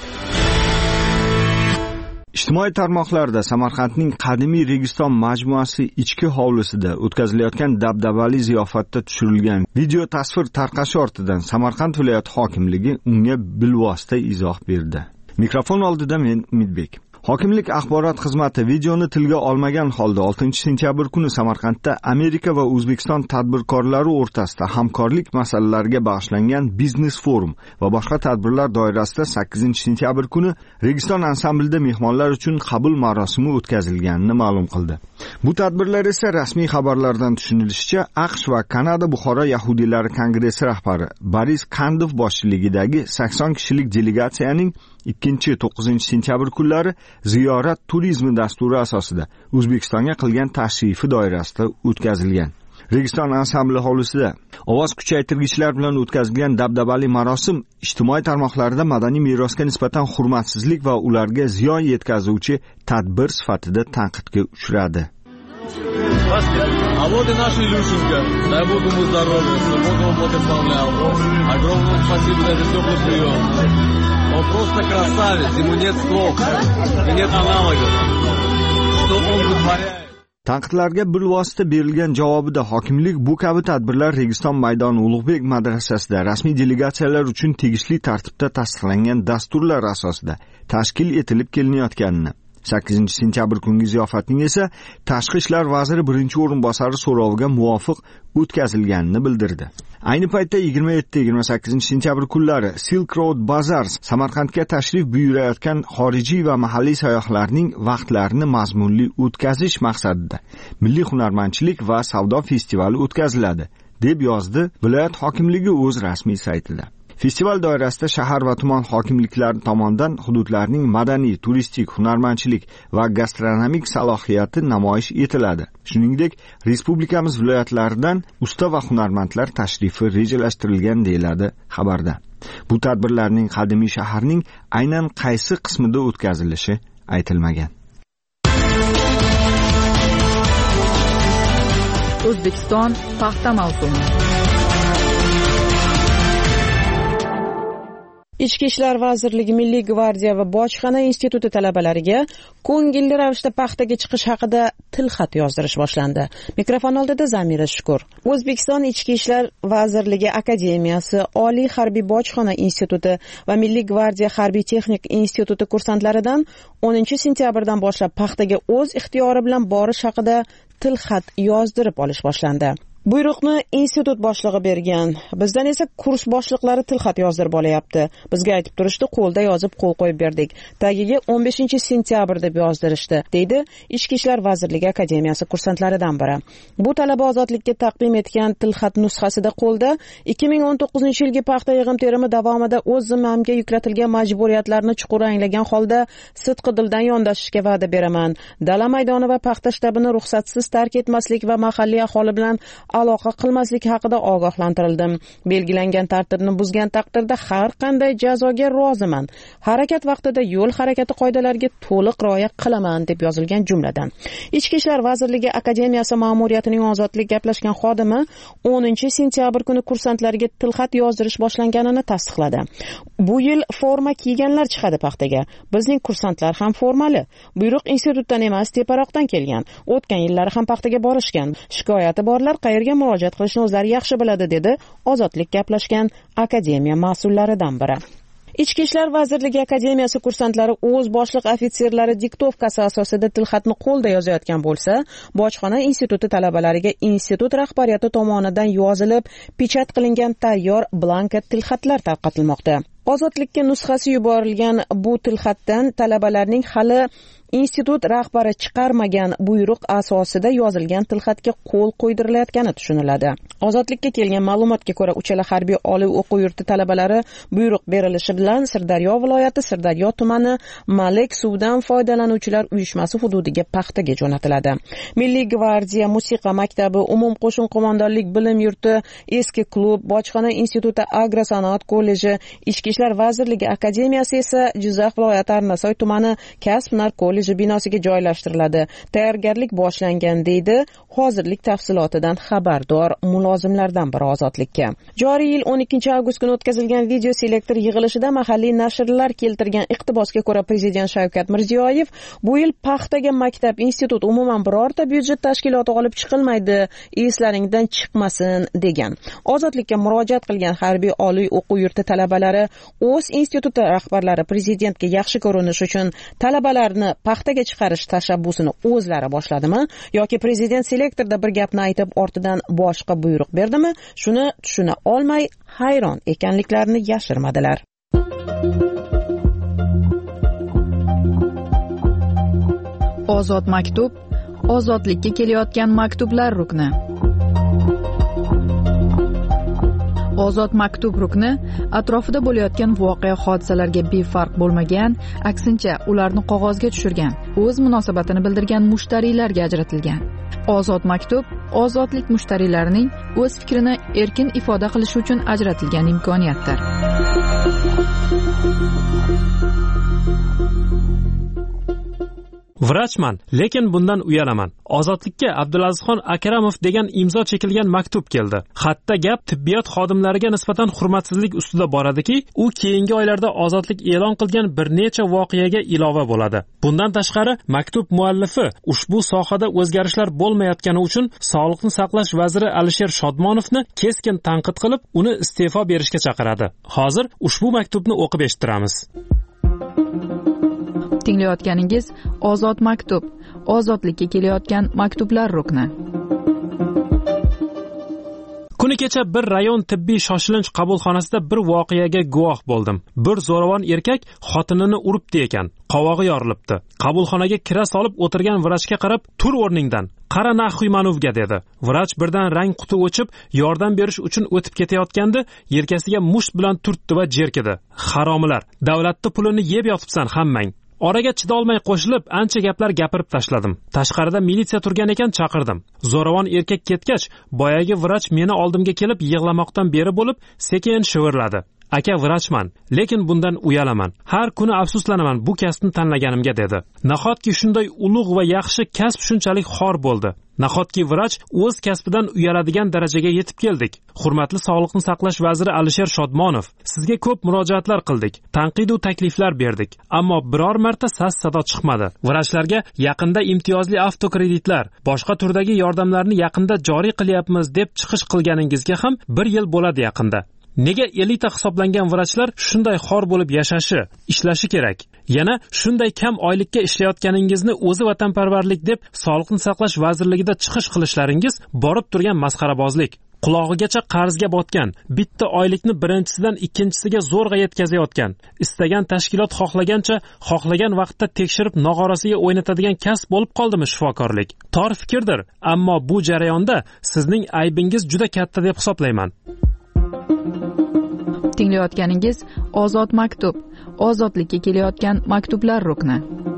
[SPEAKER 4] Ijtimoiy tarmoqlarda Samarqandning qadimiy Registon majmuasi ichki hovlisida o'tkazilayotgan dabdabali ziyofatda tushirilgan video tasvir tarqashi ortidan Samarqand viloyati hokimligi unga bilvosita izoh berdi. Mikrofon oldida men Umidbek. Hokimlik axborot xizmati videoni tilga olmagan holda 6-sentyabr kuni Samarqandda Amerika va O'zbekiston tadbirkorlari o'rtasida hamkorlik masalalariga bag'ishlangan biznes forum va boshqa tadbirlar doirasida 8-sentyabr kuni Registon ansamblida mehmonlar uchun qabul marosimi o'tkazilganini ma'lum qildi. Bu tadbirlar esa rasmiy xabarlardan tushunilishicha AQSh va Kanada Buxoro yahudiylari kongressi rahbari Boris Kandov boshchiligidagi 80 kishilik delegatsiyaning 2-9-sentyabr kunlari ziyorat turizmi dasturi asosida O'zbekistonga qilgan tashrifi doirasida o'tkazilgan. Registon ansambli hovlisida ovoz kuchaytirgichlar bilan o'tkazilgan dabdabali marosim ijtimoiy tarmoqlarda madaniy merosga nisbatan hurmatsizlik va ularga ziyon yetkazuvchi tadbir sifatida tanqidga uchradi.
[SPEAKER 21] А вот и наша Илюшенька. Дай Бог ему здоровья, чтобы Бог его благословлял. Огромное спасибо за этот теплый прием. Он просто красавец, ему нет слов, и нет аналогов. Что он вытворяет?
[SPEAKER 4] Tanqidlarga bilvosita berilgan javobida hokimlik bu kabi tadbirlar Registon maydoni Ulug'bek madrasasida rasmiy delegatsiyalar uchun tegishli tartibda tasdiqlangan dasturlar asosida tashkil etilib kelinayotganini, 8-sentyabr kungi ziyofatning esa Tashqi ishlar vaziri birinchi o'rinbosari so'roviga muvofiq o'tkazilganini bildirdi. Ayni paytda 27-28-sentyabr kunlari Silk Road Bazaar Samarqandga tashrif buyurayotgan xorijiy va mahalliy sayyohlarning vaqtlarini mazmunli o'tkazish maqsadida milliy hunarmandchilik va savdo festivali o'tkaziladi, deb yozdi viloyat hokimligi o'z rasmiy saytida. Festival doirasida shahar va tuman hokimliklari tomonidan hududlarning madaniy, turistik, hunarmandchilik va gastronomik salohiyati namoyish etiladi. Shuningdek, respublikamiz viloyatlaridan usta va hunarmandlar tashrifi rejalashtirilgan, deyiladi xabarda. Bu tadbirlarning qadimiy shaharning aynan qaysi qismida o'tkazilishi aytilmagan.
[SPEAKER 8] O'zbekiston paxta mavsumi.
[SPEAKER 20] Ichki ishlar vazirligi, Milliy gvardiya va bojxona instituti talabalariga ko'ngilli ravishda paxtaga chiqish haqida tilxat yozdirish boshlandi. Mikrofon oldida Zamira Shukur. O'zbekiston Ichki ishlar vazirligi akademiyasi, Oliy harbiy bojxona instituti va Milliy gvardiya harbiy texnik instituti kursantlaridan 10-sentyabrdan boshlab paxtaga o'z ixtiyori bilan borish haqida tilxat yozdirib olish boshlandi. Buyruqni institut boshlig'i bergan. Bizdan esa kurs boshliqlari tilxat yozdirib olyapti. Bizga aytib turishdi, qo'lda yozib qo'l qo'yib berdik. Tagiga 15-sentyabr deb yozdirishdi, deydi Ichki ishlar vazirligi akademiyasi kursantlaridan biri. Bu talaba ozodlikka taqdim etgan tilxat nusxasida qo'lda 2019-yilgi paxta yig'im-terimi davomida o'z zimmamga yuklatilgan majburiyatlarni chuqur anglagan holda sidqi dildan yondashishga va'da beraman. Dala maydoni va paxta shtabini ruxsatsiz tark etmaslik va mahalliy aholi bilan aloqa qilmaslik haqida ogohlantirildim. Belgilangan tartibni buzgan taqdirda har qanday jazoga roziman. Harakat vaqtida yo'l harakati qoidalariga to'liq rioya qilaman, deb yozilgan jumladan. Ichki ishlar vazirligi akademiyasi ma'muriyatining ozodlik gaplashgan xodimi 10-sentyabr kuni kursantlarga tilxat yozdirish boshlanganini tasdiqladi. Bu yil forma kiyganlar chiqadi paxtaga. Bizning kursantlar ham formali. Buyruq institutdan emas, teparoqdan kelgan. O'tgan yillari ham paxtaga borishgan. Shikoyati borlar qayerga murojaat qilishni o'zlari yaxshi biladi, dedi ozodlik gaplashgan akademiya mas'ullaridan biri. Ichki ishlar vazirligi akademiyasi kursantlari o'z boshliq ofitserlari diktovkasi asosida tilxatni qo'lda yozayotgan bo'lsa, bojxona instituti talabalariga institut rahbariyati tomonidan yozilib, pechat qilingan tayyor blanket tilxatlar tarqatilmoqda. Ozodlikka nusxasi yuborilgan bu tilxatdan talabalarning hali institut rahbari chiqarmagan buyruq asosida yozilgan tilxatga qo'l qo'ydirilayotgani tushuniladi. Ozodlikka kelgan ma'lumotga ko'ra, uchala harbiy oliy o'quv yurti talabalari buyruq berilishi bilan Sirdaryo viloyati Sirdaryo tumani Malik suvdan foydalanuvchilar uyushmasi hududiga paxtaga jo'natiladi. Milliy gvardiya musiqa maktabi, umum qo'shin qo'mondonlik bilim yurti, eski klub, bojxona instituti, agrosanoat kolleji, Ichki ishlar vazirligi akademiyasi esa Jizzax viloyati Arnasoy tumani kasb-hunar kolleji binosiga joylashtiriladi. Tayyorgarlik boshlangan deydi hozirlik tafsilotidan xabardor mulozimlardan biri Ozodlikka. Joriy yil 12 avgust kuni o'tkazilgan video selektor yig'ilishida mahalliy nashrlar keltirgan iqtibosga ko'ra Prezident Shavkat Mirziyoyev bu yil paxtaga maktab, institut umuman birorta byudjet tashkiloti olib chiqilmaydi, eslaringdan chiqmasin degan. Ozodlikka murojaat qilgan harbiy oliy o'quv yurti talabalari o'z instituti rahbarlari prezidentga yaxshi ko'rinish uchun talabalarni paxtaga chiqarish tashabbusini o'zlari boshladimi yoki prezident selektorda bir gapni aytib ortidan boshqa buyruq berdimi? Shuni tushuna olmay hayron ekanliklarini yashirmadilar.
[SPEAKER 8] Ozod maktub, ozodlikka kelayotgan maktublar rukni. Ozod maktub rukni atrofida bo'layotgan voqea hodisalarga befarq bo'lmagan, aksincha ularni qog'ozga tushirgan, o'z munosabatini bildirgan mushtariylarga ajratilgan. Ozod maktub ozodlik mushtariylarining o'z fikrini erkin ifoda qilishi uchun ajratilgan imkoniyatdir.
[SPEAKER 2] Vrachman, lekin bundan uyalaman. Ozodlikka Abdulazizxon Akramov degan imzo chekilgan maktub keldi. Xatda gap tibbiyot xodimlariga nisbatan hurmatsizlik ustida boradiki, u keyingi oylarda ozodlik e'lon qilgan bir necha voqeaga ilova bo'ladi. Bundan tashqari, maktub muallifi ushbu sohada o'zgarishlar bo'lmayotgani uchun Sog'liqni saqlash vaziri Alisher Shodmonovni keskin tanqid qilib, uni iste'fo berishga chaqiradi. Hozir ushbu maktubni o'qib eshittiramiz.
[SPEAKER 8] Tinglayotganingiz Ozod maktub, ozodlikka kelayotgan maktublar rukni.
[SPEAKER 2] Kuni kecha bir rayon tibbiy shoshilinch qabulxonasida bir voqeaga guvoh bo'ldim. Bir zo'ravon erkak xotinini uribdi ekan. Qovog'i yorilibdi. Qabulxonaga kira solib o'tirgan vrachga qarab, "Tur o'rningdan. Qara naxuy manuvga" dedi. Vrach birdan rang quti o'chib, yordam berish uchun o'tib ketayotganda, yelkasiga musht bilan turtdi va jerkidi. "Haromilar, davlatning pulini yeb yotibsan hammang." Oraga chidolmay qo'shilib, ancha gaplar gapirib tashladim. Tashqarida militsiya turgan ekan, chaqirdim. Zo'ravon erkak ketgach, boyagi vrach meni oldimga kelib yig'lamoqdan beri bo'lib, sekin shivirladi. "Aka, vrachman, lekin bundan uyalaman. Har kuni afsuslanaman bu kasbni tanlaganimga" dedi. Nahotki shunday ulug' va yaxshi kasb shunchalik xor bo'ldi? Nahotki vrach o'z kasbidan uyaladigan darajaga yetib keldik? Hurmatli Sog'liqni saqlash vaziri Alisher Shodmonov, sizga ko'p murojaatlar qildik, tanqid va takliflar berdik, ammo biror marta sas-sado chiqmadi. Vrachlarga yaqinda imtiyozli avtokreditlar, boshqa turdagi yordamlarni yaqinda joriy qilyapmiz deb chiqish qilganingizga ham 1 yil bo'ladi yaqinda. Nega elita hisoblangan vrachlar shunday xor bo'lib ishlashi kerak? Yana shunday kam oylikka ishlayotganingizni o'zi vatanparvarlik deb Sog'liqni saqlash vazirligida chiqish qilishlaringiz borib turgan masxarabozlik. Qulog'igacha qarzga botgan, bitta oylikni birinchisidan ikkinchisiga zo'rg'a yetkazayotgan, istagan tashkilot xohlagancha, xohlagan vaqtda tekshirib nog'orasiga o'ynatadigan kasb bo'lib qoldimi shifokorlik? Tor fikrdir, ammo bu jarayonda sizning aybingiz juda katta deb hisoblayman.
[SPEAKER 8] Tinglayotganingiz Ozod maktub, ozodlikka kelayotgan maktublar rukni.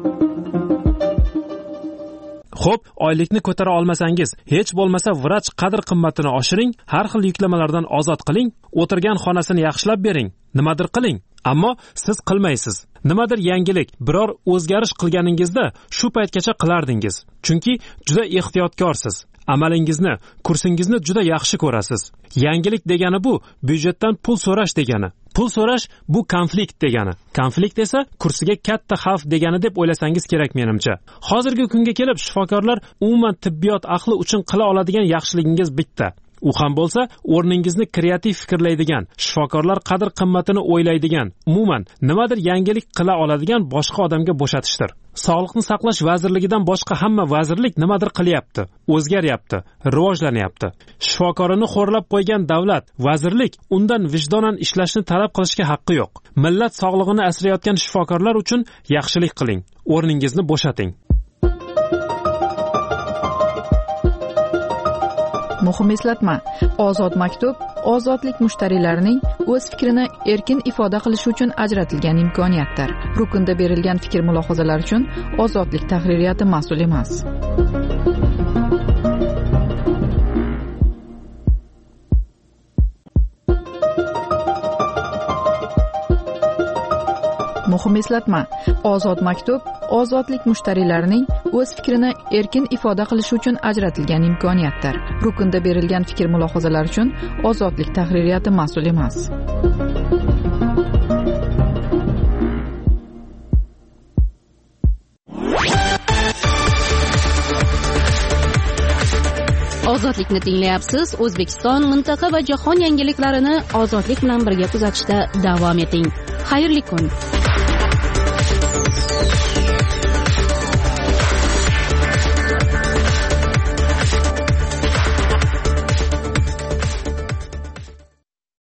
[SPEAKER 2] Xo'p, oylikni ko'tara olmasangiz, hech bo'lmasa vrach qadr qimmatini oshiring, har xil yuklamalardan ozod qiling, o'tirgan xonasini yaxshilab bering, nimadir qiling. Ammo siz qilmaysiz. Nimadir yangilik, biror o'zgarish qilganingizda shu paytgacha qilardingiz. Chunki juda ehtiyotkorsiz. Amalingizni, kursingizni juda yaxshi ko'rasiz. Yangilik degani bu byudjetdan pul so'rash degani. Pul so'rash bu konflikt degani. Konflikt esa kursiga katta xavf degani deb o'ylasangiz kerak menimcha. Hozirgi kunga kelib shifokorlar umuman tibbiyot ahli uchun qila oladigan yaxshiligingiz bitta. u ham bo'lsa o'rningizni kreativ fikrlaydigan, shifokorlar qadr qimmatini o'ylaydigan, umuman nimadir yangilik qila oladigan boshqa odamga bo'shatishdir. Sog'liqni saqlash vazirligidan boshqa hamma vazirlik nimadir qilyapti, o'zgaryapti, rivojlanyapti. Shifokorini xo'rlab qo'ygan davlat, vazirlik undan vijdonan ishlashni talab qilishga haqqi yo'q. Millat sog'lig'ini asrayotgan shifokorlar uchun yaxshilik qiling, o'rningizni bo'shating.
[SPEAKER 8] Muhim eslatma: Ozod maktub ozodlik mushtariylarining o'z fikrini erkin ifoda qilishi uchun ajratilgan imkoniyatdir. Rukunda berilgan fikr-mulohazalar uchun ozodlik tahririyati mas'ul emas. Muhim eslatma: Ozod maktub ozodlik mushtariylarining o'z fikrini erkin ifoda qilishi uchun ajratilgan imkoniyatdir. Rukunda berilgan fikr-mulohazalar uchun ozodlik tahririyati mas'ul emas.
[SPEAKER 1] Ozodlikni tinglayapsiz. O'zbekiston, mintaqa va jahon yangiliklarini ozodlik bilan birga kuzatishda davom eting. Xayrli kun.